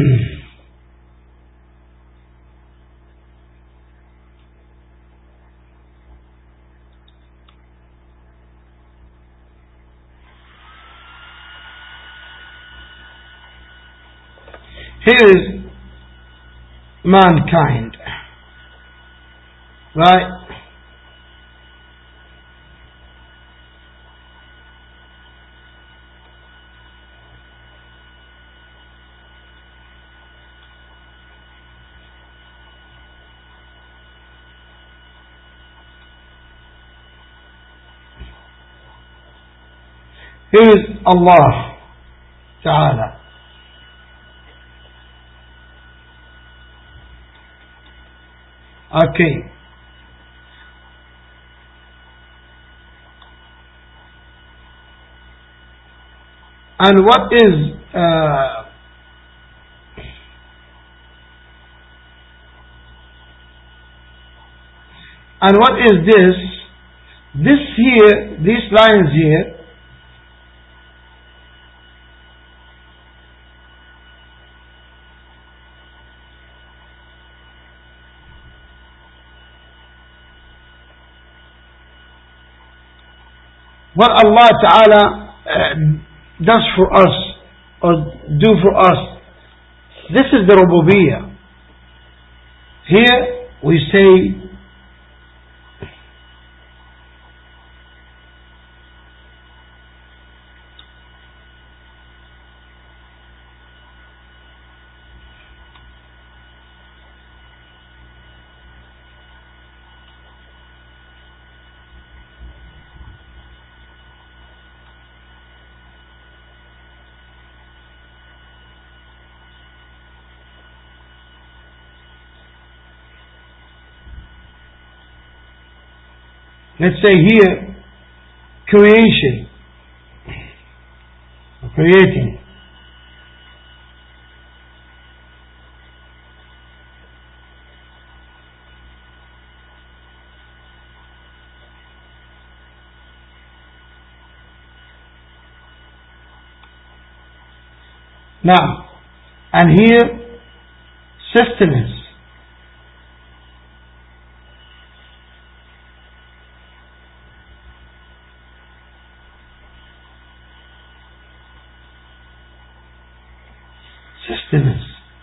Here is mankind, right? Here is Allah Ta'ala. Okay. And what is uh, and what is this? This here, these lines here, what Allah Ta'ala uh, does for us or do for us. This is the rububiyyah. Here we say let's say here, creation, creating. Now, and here, sustenance. Sustenance.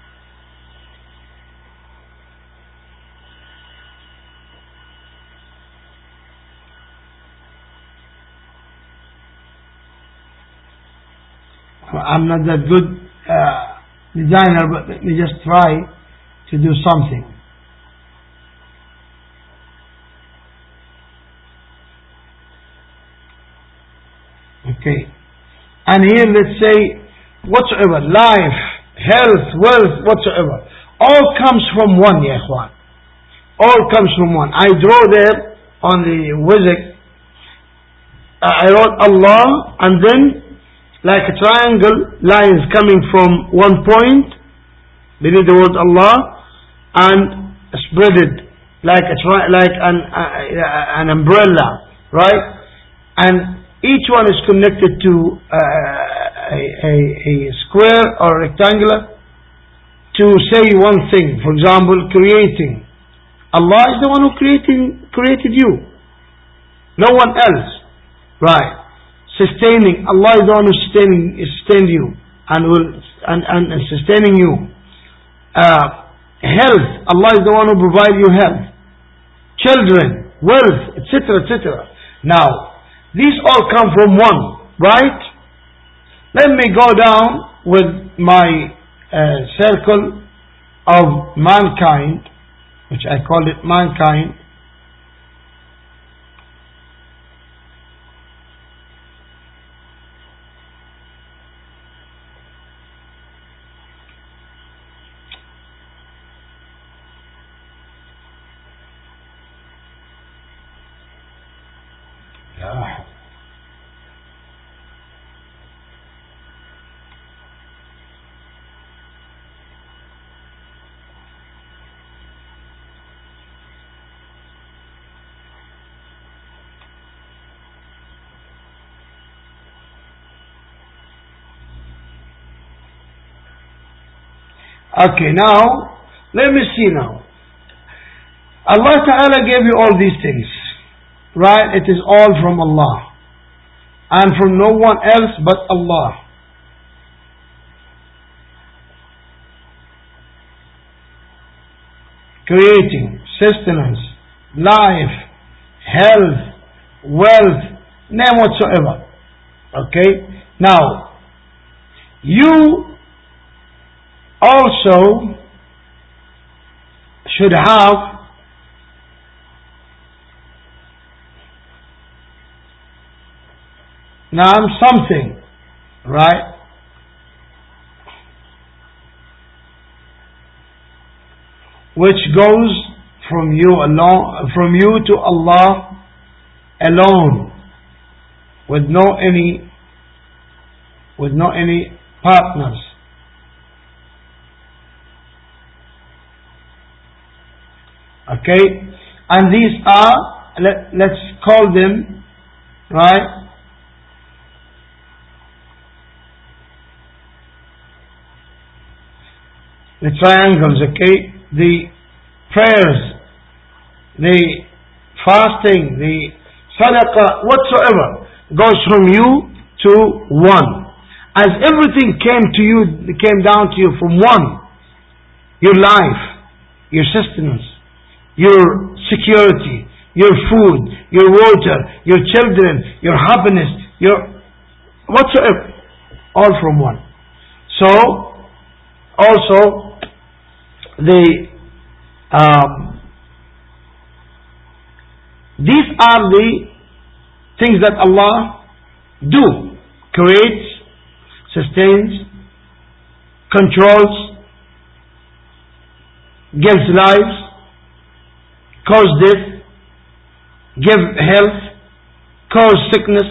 I'm not that good uh, designer, but let me just try to do something. Okay. And here let's say whatsoever, life, health, wealth, whatsoever, all comes from one, ya ikhwan. All comes from one. I draw there on the wizard, I wrote Allah, and then like a triangle, lines coming from one point beneath the word Allah, and spreaded like a tri- like an uh, an umbrella, right? And each one is connected to uh, a, a, a square or rectangular to say one thing. For example, creating. Allah is the one who creating created you, no one else, right? Sustaining, Allah is the one who sustaining, sustained you and will and, and, and sustaining you. Uh, health, Allah is the one who provides you health. Children, wealth, et cetera, et cetera. Now, these all come from one, right? Let me go down with my uh, circle of mankind, which I call it mankind. Okay, now, let me see now. Allah Ta'ala gave you all these things, right? It is all from Allah, and from no one else but Allah. Creating, sustenance, life, health, wealth, name whatsoever. Okay? Now, you also should have now something, right? Which goes from you alone, from you to Allah alone, with no any, with no any partners. Okay, and these are, let, let's call them, right, the triangles, okay, the prayers, the fasting, the sadaqah, whatsoever, goes from you to one. As everything came to you, came down to you from one, your life, your sustenance, your security, your food, your water, your children, your happiness, your whatsoever, all from one. So, also, the um, these are the things that Allah do: creates, sustains, controls, gives life, cause death, give health, cause sickness,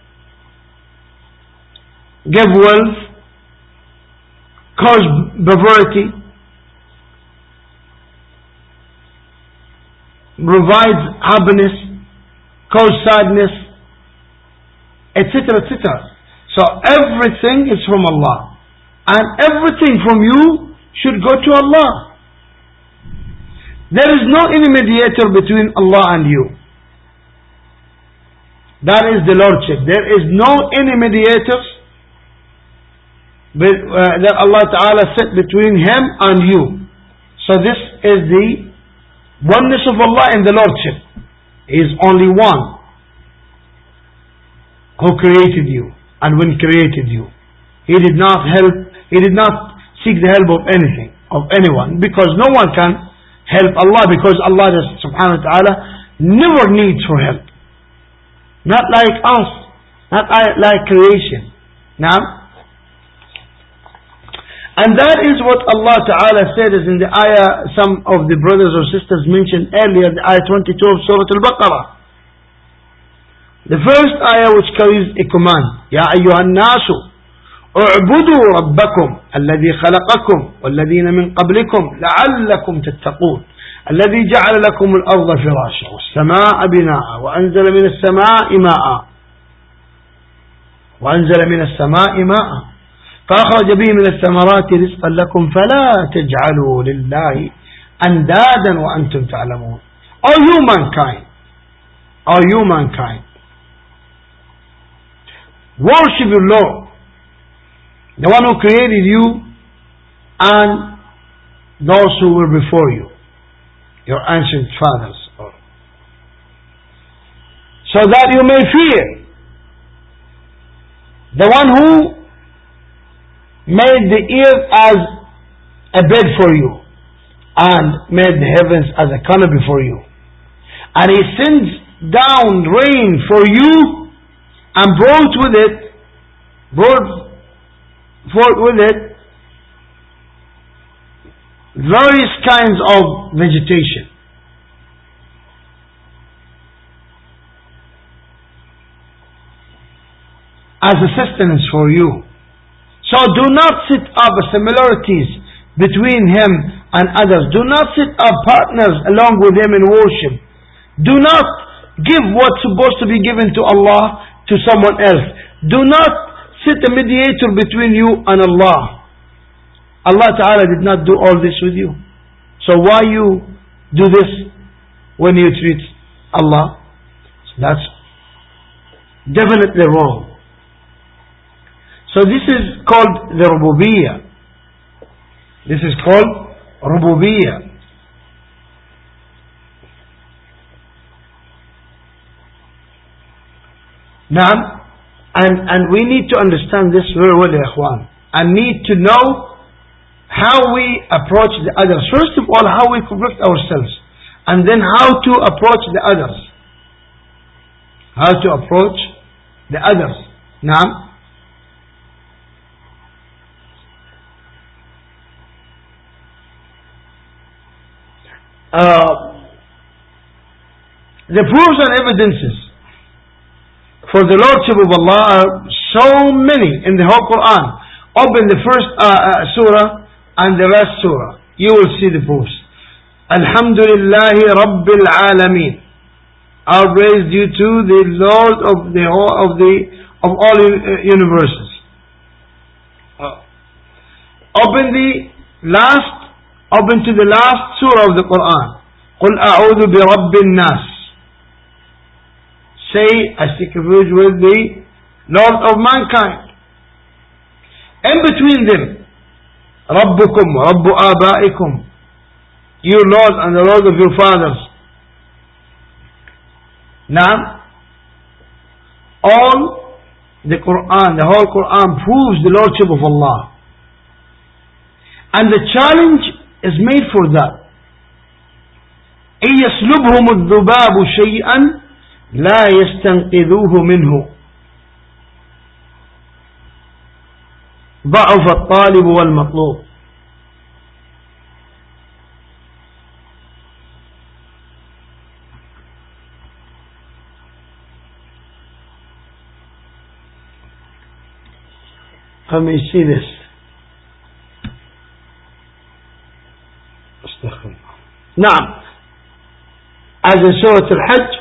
give wealth, cause poverty, provides happiness, cause sadness, et cetera, et cetera. So everything is from Allah, and everything from you should go to Allah. There is no any mediator between Allah and you. That is the Lordship. There is no any mediators that Allah Ta'ala set between Him and you. So this is the oneness of Allah in the Lordship. He is only one who created you, and when created you, He did not help, He did not seek the help of anything, of anyone, because no one can help Allah, because Allah subhanahu wa ta'ala never needs for help. Not like us, not like creation. Now, and that is what Allah Ta'ala said is in the ayah, some of the brothers or sisters mentioned earlier, the ayah twenty-two of Surah Al-Baqarah. The first ayah which carries a command, Ya ayyuhan nasu, اعبدوا ربكم الذي خلقكم والذين من قبلكم لعلكم تتقون الذي جعل لكم الأرض فراشا والسماء بناء وأنزل من السماء ماء وأنزل من السماء ماء فأخرج به من الثمرات رزقا لكم فلا تجعلوا لله أندادا وأنتم تعلمون. O you mankind, O you mankind, worship your Lord, the one who created you and those who were before you, your ancient fathers, so that you may fear the one who made the earth as a bed for you and made the heavens as a canopy for you, and He sends down rain for you and brought with it brought forth with it various kinds of vegetation. As a sustenance for you. So do not set up similarities between Him and others. Do not set up partners along with Him in worship. Do not give what's supposed to be given to Allah to someone else. Do not set a mediator between you and Allah. Allah Ta'ala did not do all this with you. So why you do this when you treat Allah? So that's definitely wrong. So this is called the Rububiyyah. This is called Rububiyyah. Now, And, and we need to understand this very well, ya ikhwan, and need to know how we approach the others. First of all, how we correct ourselves, and then how to approach the others. How to approach the others. Now, uh, the proofs and evidences for the Lordship of Allah are so many in the whole Quran. Open the first uh, uh, surah and the last surah. You will see the proofs. Alhamdulillahi Rabbil Alameen. All praise due to the Lord of the of the of all universes. Uh, open the last. Open to the last surah of the Quran. قل أعوذ برب الناس. Say, I seek refuge with the Lord of mankind. In between them, ربكم رب آبائكم, your Lord and the Lord of your fathers. Now, all the Quran, the whole Quran proves the Lordship of Allah. And the challenge is made for that. إن يسلبهم الذباب شيئا لا يستنقذوه منه ضعف الطالب والمطلوب. Let me see this. نعم. As in Surah Al-Hajj,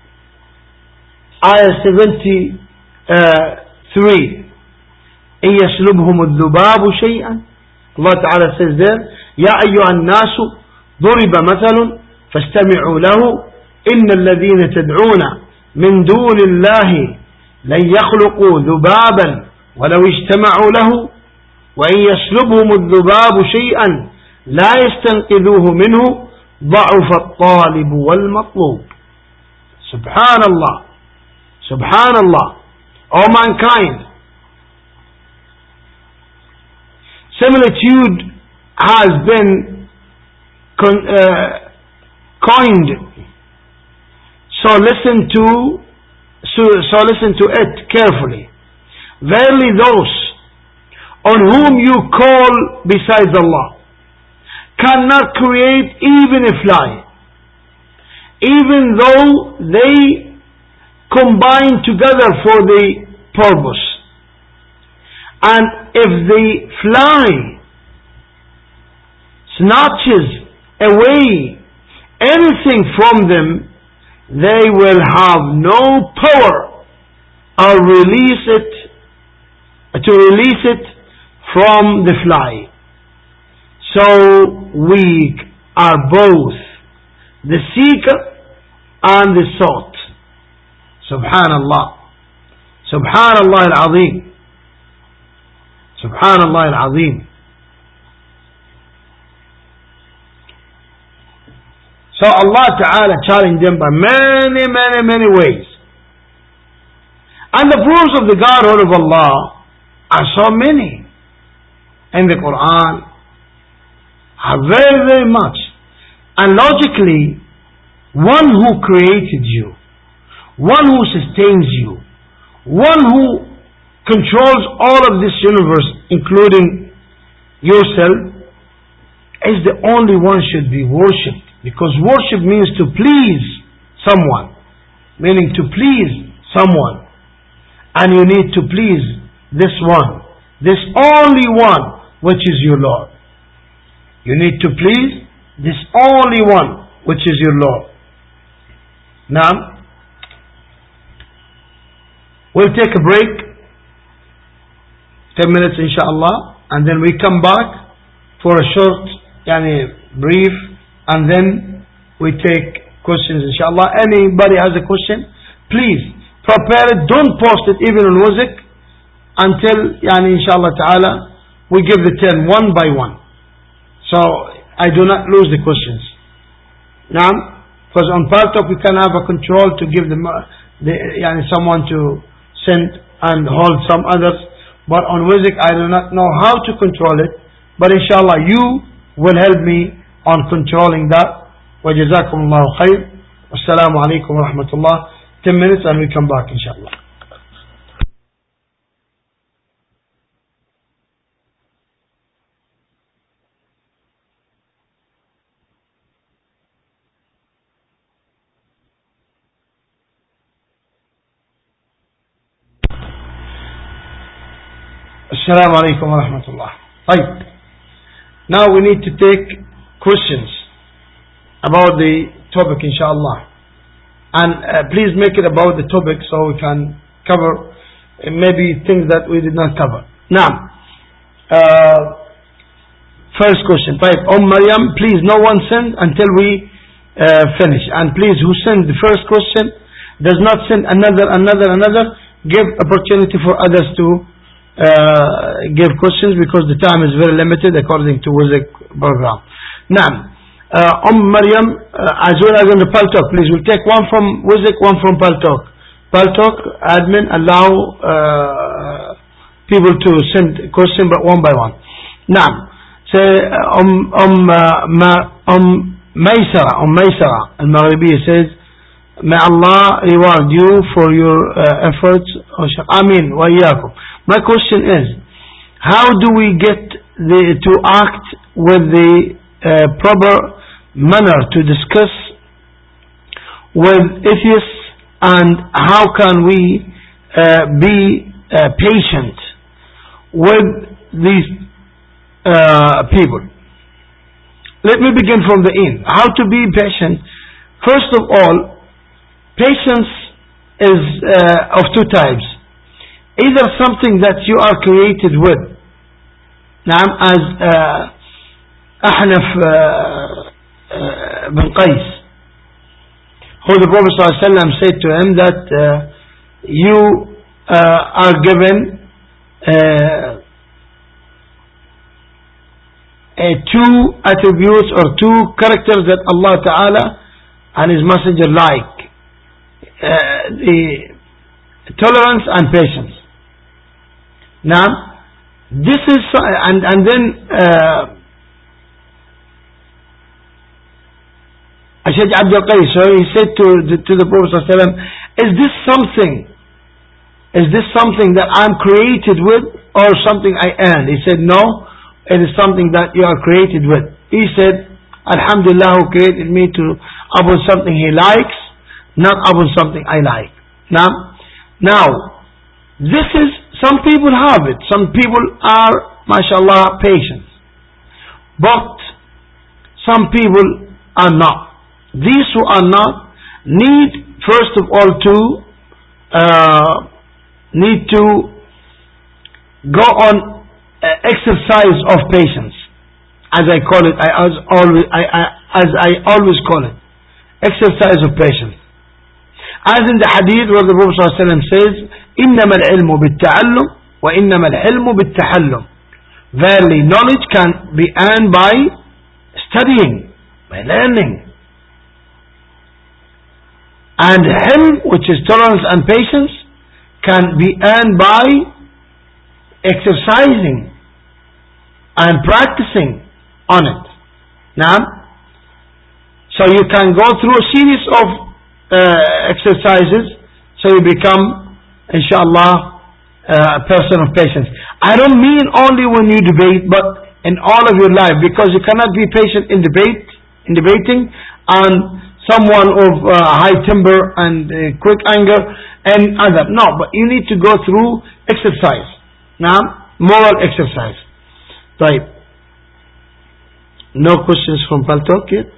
Ayah seventy-three. إن يسلبهم الذباب شيئا. Allah Ta'ala says there, يا أيها الناس ضرب مثل فاستمعوا له إن الذين تدعون من دون الله لن يخلقوا ذبابا ولو اجتمعوا له وإن يسلبهم الذباب شيئا لا يستنقذوه منه ضعف الطالب والمطلوب. Subhanallah, Subhanallah. O mankind, similitude has been con, uh, coined. So listen to so, so listen to it carefully. Verily those on whom you call besides Allah cannot create even a fly, even though they combine together for the purpose. And if the fly snatches away anything from them, they will have no power or release it to release it from the fly. So weak are both the seeker and the sought. Subhanallah. Subhanallah al-Azim. Subhanallah al-Azim. So Allah Ta'ala challenged them by many, many, many ways. And the proofs of the Godhood of Allah are so many in the Quran, are very, very much. And logically, one who created you, one who sustains you, one who controls all of this universe, including yourself, is the only one should be worshipped. Because worship means to please someone, meaning to please someone. And you need to please this one, this only one, which is your Lord. You need to please this only one, which is your Lord. Now, we'll take a break, ten minutes inshallah, and then we come back for a short, yani brief, and then we take questions inshallah. Anybody has a question, please prepare it, don't post it even on Wizik until yani inshallah ta'ala we give the ten one by one, so I do not lose the questions. Now, because on Paltalk we can have a control to give them uh, the, yani someone to send and hold some others, but on Wizik I do not know how to control it, but inshallah you will help me on controlling that. وجزاكم الله خير. والسلام عليكم ورحمة الله. ten minutes and we come back inshallah. السلام عليكم ورحمة الله. طيب. Now we need to take questions about the topic inshallah, and uh, please make it about the topic so we can cover uh, maybe things that we did not cover. Now, uh, first question. Right, Umm Maryam, please no one send until we uh, finish, and please who send the first question does not send another another another, give opportunity for others to uh, give questions, because the time is very limited according to Wizik program. Now, uh, Umm Maryam, uh, as well as in the Paltalk, please, we'll take one from Wizik, one from Paltalk. Paltalk, admin, allow uh, people to send question, but one by one. Now, say, uh, Um, um, uh, Ma, um, Maysara, Um Maysara, Al-Maghribi says, may Allah reward you for your uh, efforts. Ameen, wa iyaakum. My question is, how do we get the, to act with the uh, proper manner to discuss with atheists, and how can we uh, be uh, patient with these uh, people. Let me begin from the end. How to be patient? First of all, patience is uh, of two types. Either something that you are created with, نعم, as uh, Ahnaf uh, uh, bin Qais, who the Prophet ﷺ said to him that uh, you uh, are given uh, uh, two attributes or two characters that Allah Ta'ala and His Messenger like, uh, the tolerance and patience. Now, this is, and, and then uh, Ashaj Abdul Qais, so he said to the, to the Prophet ﷺ, is this something, is this something that I'm created with or something I earned? He said, no, it is something that you are created with. He said, Alhamdulillah, who created me to upon something He likes, not upon something I like. Now, now, this is, some people have it. Some people are, mashallah, patient. But some people are not. These who are not need, first of all, to uh, need to go on uh, exercise of patience, as I call it. I as always, I, I, as I always call it, exercise of patience. As in the hadith where the Prophet ﷺ says, إِنَّمَا الْعِلْمُ بِالتَّعَلُّمِ وَإِنَّمَا الْحِلْمُ بِالتَّحَلُّمِ. Verily, knowledge can be earned by studying, by learning. And hilm, which is tolerance and patience, can be earned by exercising and practicing on it. Now, so you can go through a series of Uh, exercises, so you become, inshallah, uh, a person of patience. I don't mean only when you debate, but in all of your life, because you cannot be patient in debate, in debating, and someone of uh, high temper and uh, quick anger and other. No, but you need to go through exercise. Now, moral exercise. Right. No questions from Paltalk yet?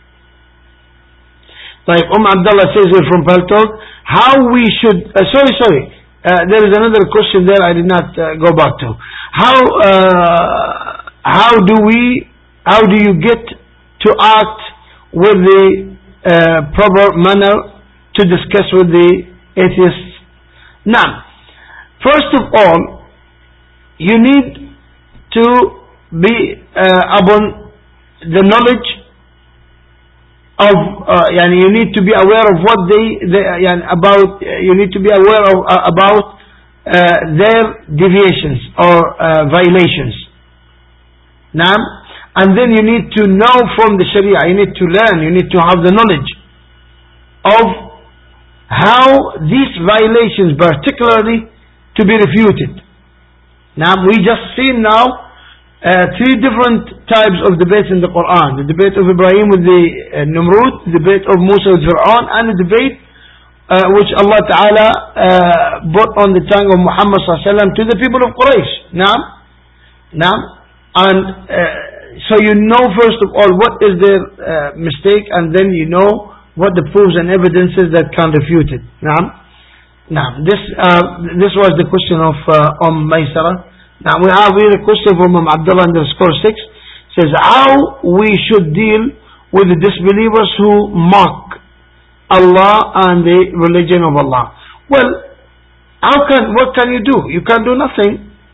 Like Umm Abdullah says here from Paltalk, how we should, uh, sorry, sorry, uh, there is another question there I did not uh, go back to. How, uh, how do we, how do you get to act with the uh, proper manner to discuss with the atheists? Now, first of all, you need to be uh, upon the knowledge of, uh, yani you need to be aware of what they, they yani about, uh, you need to be aware of, uh, about uh, their deviations or uh, violations. Now, and then you need to know from the Sharia, you need to learn, you need to have the knowledge of how these violations particularly to be refuted. Now, we just seen now Uh, three different types of debates in the Quran. The debate of Ibrahim with the uh, Nimrud, the debate of Musa with Fir'aun, and the debate uh, which Allah Ta'ala uh, brought on the tongue of Muhammad Sallallahu Alaihi Wasallam to the people of Quraysh. Now, now, and uh, so you know first of all what is their uh, mistake, and then you know what the proofs and evidences that can refute it. Now, now this uh, this was the question of uh, Umm Maysara. Now we have here a question from Umm Abdullah underscore six, says how we should deal with the disbelievers who mock Allah and the religion of Allah. Well, how can, what can you do? You can do nothing.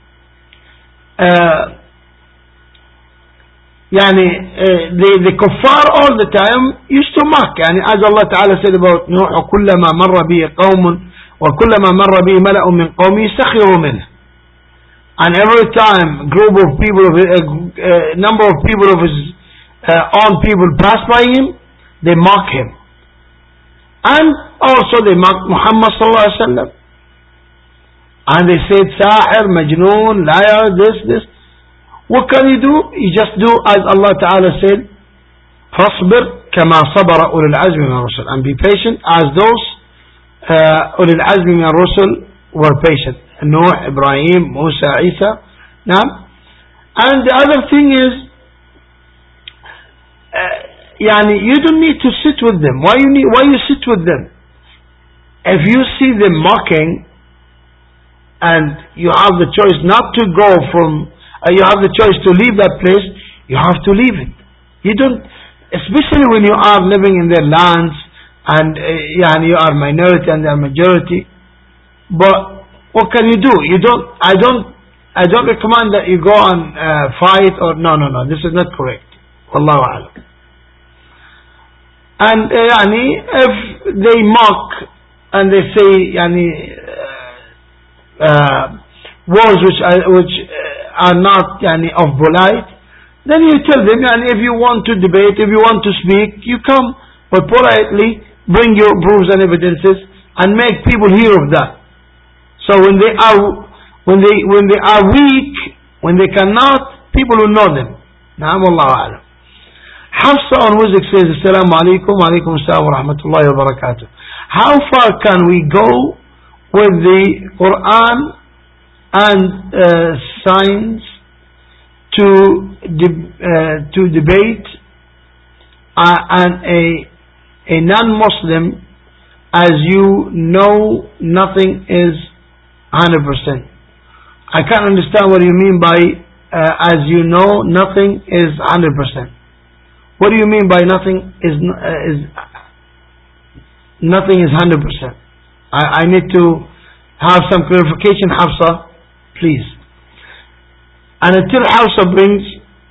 Uh, يعني uh, the, the kuffar all the time used to mock, يعني as Allah Ta'ala said about Nuh, وكلما مر به قوم وكلما مر به ملأ من قومه سخروا منه. And every time group of people, a uh, uh, number of people of his uh, own people pass by him, they mock him. And also they mock Muhammad Sallallahu Alaihi Wasallam. And they said, Sahir, Majnoon, liar, this, this. What can you do? You just do as Allah Ta'ala said, فَاصْبِرْ كَمَا صَبَرَ أُولِي الْعَزْمِ مِنَ الرُّسُلِ. And be patient as those uh, أُولِي الْعَزْمِ مِنَ الرُّسُلِ were patient. Noah, Ibrahim, Musa, Isa Now, and the other thing is, uh, yani, you don't need to sit with them. Why you need? Why you sit with them? If you see them mocking, and you have the choice not to go from, uh, you have the choice to leave that place, you have to leave it. You don't, especially when you are living in their lands, and uh, yani, you are minority and they are majority. But what can you do? You don't. I don't. I don't recommend that you go and uh, fight or no, no, no. This is not correct. Wallahu a'lam. And uh, yani, if they mock and they say yani, uh, uh, words which are, which uh, are not yani, of polite, then you tell them yani, if you want to debate, if you want to speak, you come, but politely bring your proofs and evidences and make people hear of that. So when they are when they when they are weak, when they cannot, people will know them. Na'am, Wallahu a'lam. Hafsa on music says, Assalamu alaikum, wa alaikum assalam wa rahmatullahi wa barakatuh. How far can we go with the Quran and uh, science to de- uh, to debate uh, and a a non-Muslim, as you know nothing is one hundred percent? I can't understand what you mean by uh, as you know nothing is one hundred percent. What do you mean by nothing is uh, is nothing is one hundred percent? I, I need to have some clarification, Hafsa, please. And until Hafsa brings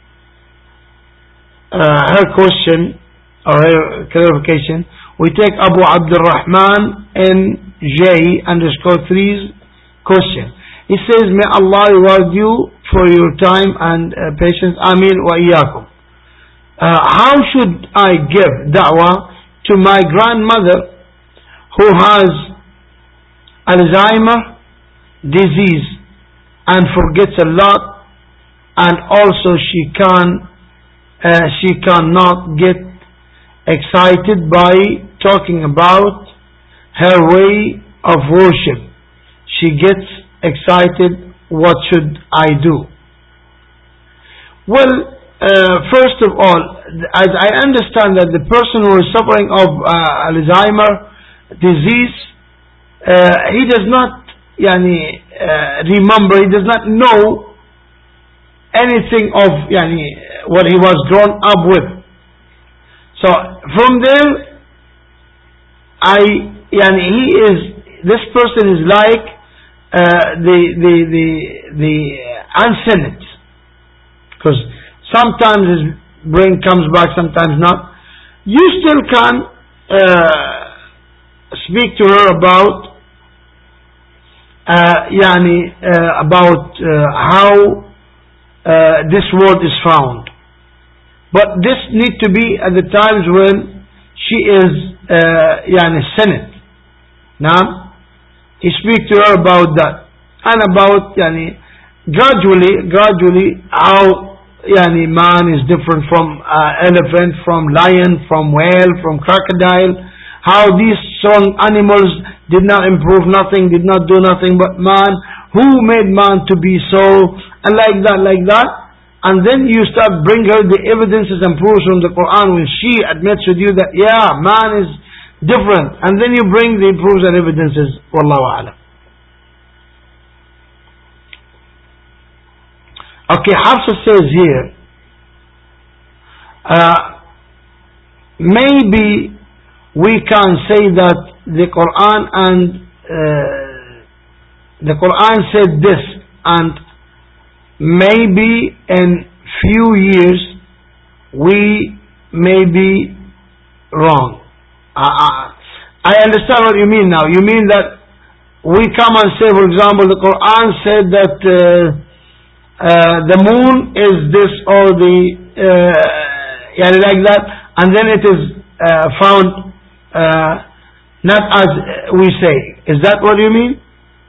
uh, her question or her clarification, we take Abu Abdul Rahman N J underscore three's question. He says, may Allah reward you for your time and uh, patience. Ameen wa iyaakum. Uh, how should I give da'wah to my grandmother who has Alzheimer disease and forgets a lot, and also she can uh, she cannot get excited by talking about her way of worship. She gets excited. What should I do? Well, uh, first of all, as I understand that the person who is suffering of uh, Alzheimer disease, uh, he does not yani, uh, remember, he does not know anything of yani, what he was grown up with. So from there, I yani, he is this person is like uh, the the the the unsenate, because sometimes his brain comes back, sometimes not. You still can uh, speak to her about uh, yani, uh, about uh, how uh, this word is found. But this need to be at the times when she is uh, yani senate. Now, you speak to her about that, and about yani gradually, gradually how yani man is different from uh, elephant, from lion, from whale, from crocodile. How these strong animals did not improve nothing, did not do nothing, but man, who made man to be so, and like that, like that. And then you start bring her the evidences and proofs from the Quran when she admits with you that yeah, man is different, and then you bring the proofs and evidences. Wallahu a'lam. Okay, Hafsa says here, uh, maybe we can say that the Quran and uh, the Quran said this, and maybe in few years we may be wrong. Uh, I understand what you mean now. You mean that we come and say, for example, the Quran said that uh, uh, the moon is this or the uh, yeah, like that, and then it is uh, found uh, not as we say. Is that what you mean?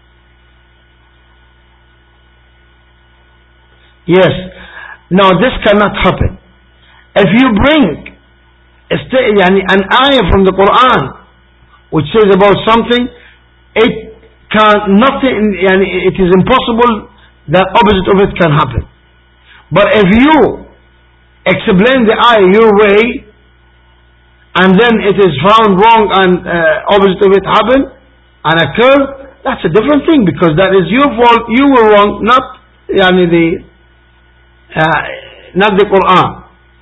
Yes. No, this cannot happen. If you bring an ayah from the Quran which says about something, it can nothing. It is impossible that opposite of it can happen. But if you explain the ayah your way, and then it is found wrong and uh, opposite of it happen and occur, that's a different thing, because that is your fault. You were wrong, not yani the uh, not the Quran.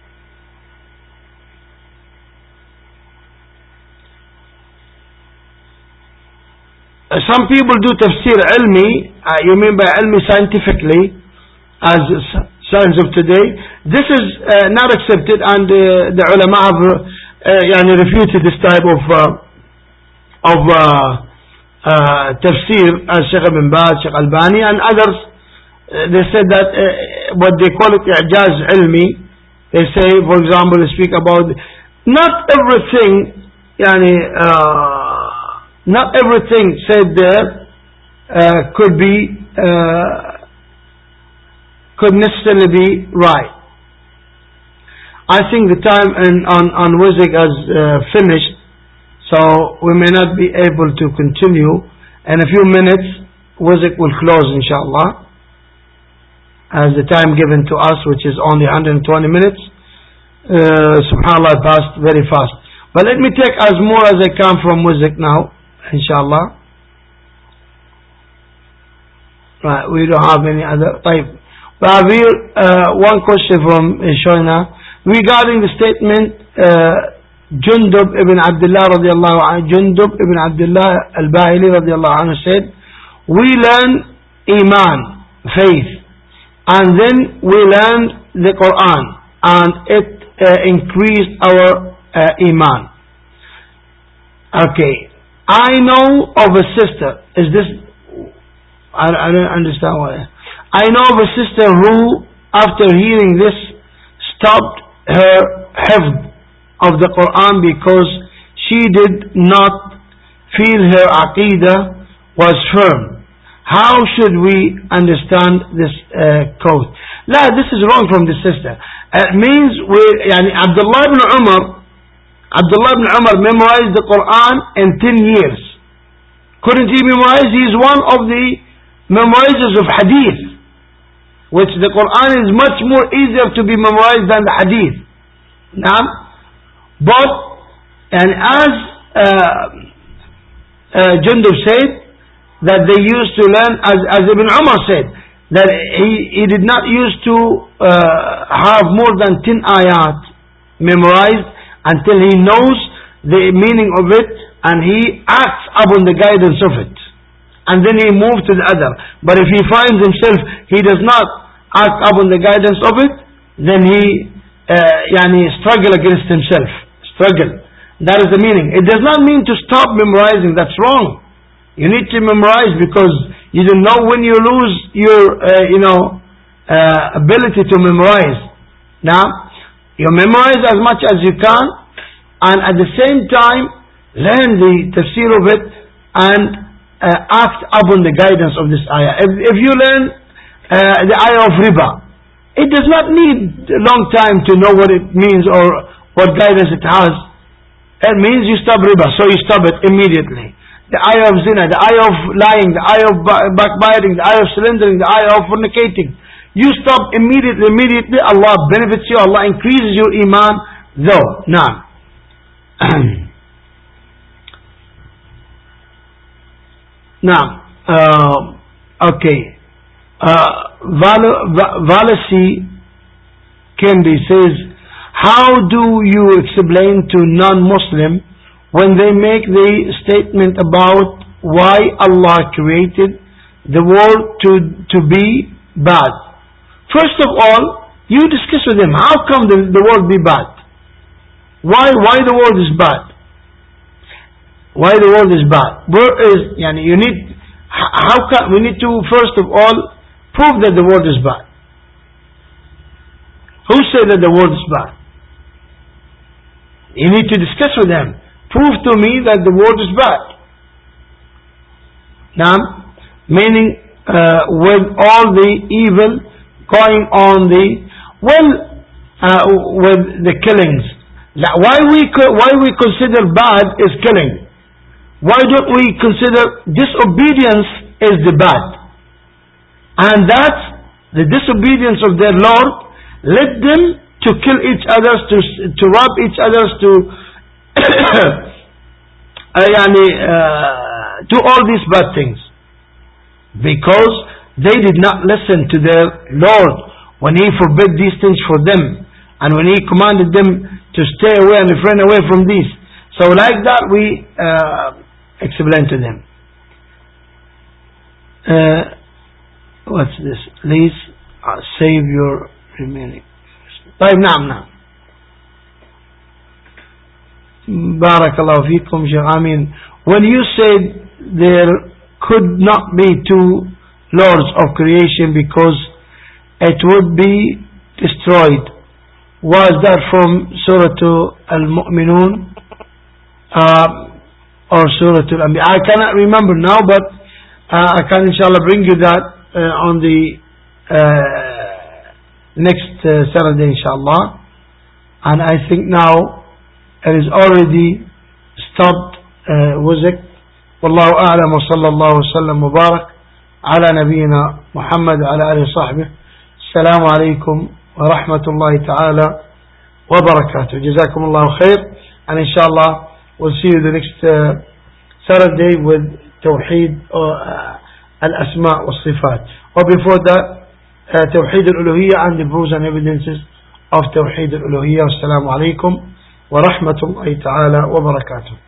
Uh, some people do tafsir ilmi, uh, you mean by ilmi scientifically, as science of today. This is uh, not accepted, and uh, the ulama have uh, yani refuted this type of uh, of uh, uh, tafsir, as Sheikh Ibn Baz, Sheikh Albani and others. Uh, they said that uh, what they call it i'jaz ilmi. They say, for example, they speak about not everything yani uh, not everything said there uh, could be uh, could necessarily be right. I think the time in, on on Wizik has uh, finished, so we may not be able to continue. In a few minutes, Wizik will close, inshallah, as the time given to us, which is only one hundred twenty minutes. Uh, subhanallah, it passed very fast. But let me take as more as I can from Wizik now, inshallah. Right, we don't have any other type. But I have here uh, one question from uh, Shoina regarding the statement uh, Jundub ibn Abdullah radiallahu anhu, Jundub ibn Abdullah al-Bahili radiallahu anhu said, we learn Iman, faith, and then we learned the Quran, and it uh, increased our uh, Iman. Okay, I know of a sister, is this, I, I don't understand why. I know of a sister who, after hearing this, stopped her hifd of the Quran because she did not feel her aqidah was firm. How should we understand this uh, quote? La, this is wrong from the sister. It means we, yani Abdullah ibn Umar, Abdullah ibn Umar memorized the Quran in ten years. Couldn't he memorize? He is one of the memorizers of hadith, which the Quran is much more easier to be memorized than the hadith. Now, but and as uh, uh, Jundub said, that they used to learn, as, as Ibn Umar said, that he, he did not used to uh, have more than ten ayat memorized until he knows the meaning of it and he acts upon the guidance of it. And then he moves to the other. But if he finds himself, he does not act upon the guidance of it, then he uh, yani struggle against himself. Struggle. That is the meaning. It does not mean to stop memorizing. That's wrong. You need to memorize because you don't know when you lose your, uh, you know, uh, ability to memorize. Now, you memorize as much as you can, and at the same time, learn the tafsir of it and uh, act upon the guidance of this ayah. If, if you learn uh, the ayah of riba, it does not need a long time to know what it means or what guidance it has. It means you stop riba, so you stop it immediately. The ayah of zina, the ayah of lying, the ayah of backbiting, the ayah of slandering, the ayah of fornicating. You stop immediately, immediately. Allah benefits you, Allah increases your iman, though. Now, now, uh, okay. Uh, Valasi Kendi says, how do you explain to non-Muslim when they make the statement about why Allah created the world to, to be bad? First of all, you discuss with them, how come the, the world be bad? Why, why the world is bad? Why the world is bad? Where is, yani you need, how can, we need to first of all prove that the world is bad. Who said that the world is bad? You need to discuss with them. Prove to me that the world is bad. Now, meaning uh, with all the evil going on, the well, uh, with the killings. Why we why we consider bad is killing? Why don't we consider disobedience is the bad? And that the disobedience of their Lord led them to kill each other, to to rob each other, to uh, yani, uh, do all these bad things, because they did not listen to their Lord when He forbid these things for them, and when He commanded them to stay away and refrain away from these. So like that we uh, explain to them. Uh, what's this? Please uh, save your remaining. طيب نعم نعم. بارك الله فيكم شيخ آمين. When you said there could not be two lords of creation because it would be destroyed, was that from Surah Al-Mu'minun uh, or Surah Al-Anbiya? I cannot remember now, but uh, I can inshallah bring you that uh, on the uh, next uh, Saturday inshallah. And I think now it is already stopped uh, music. والله أعلم وصلى الله وسلم وبارك على نبينا محمد وعلى آله وصحبه. السلام عليكم ورحمة الله تعالى وبركاته. جزاكم الله خير. And inshallah we'll see you the next uh, Saturday with توحيد uh, الأسماء والصفات. Or before that uh, توحيد الألوهية and the proofs and evidences of توحيد الألوهية. والسلام عليكم ورحمة الله تعالى وبركاته.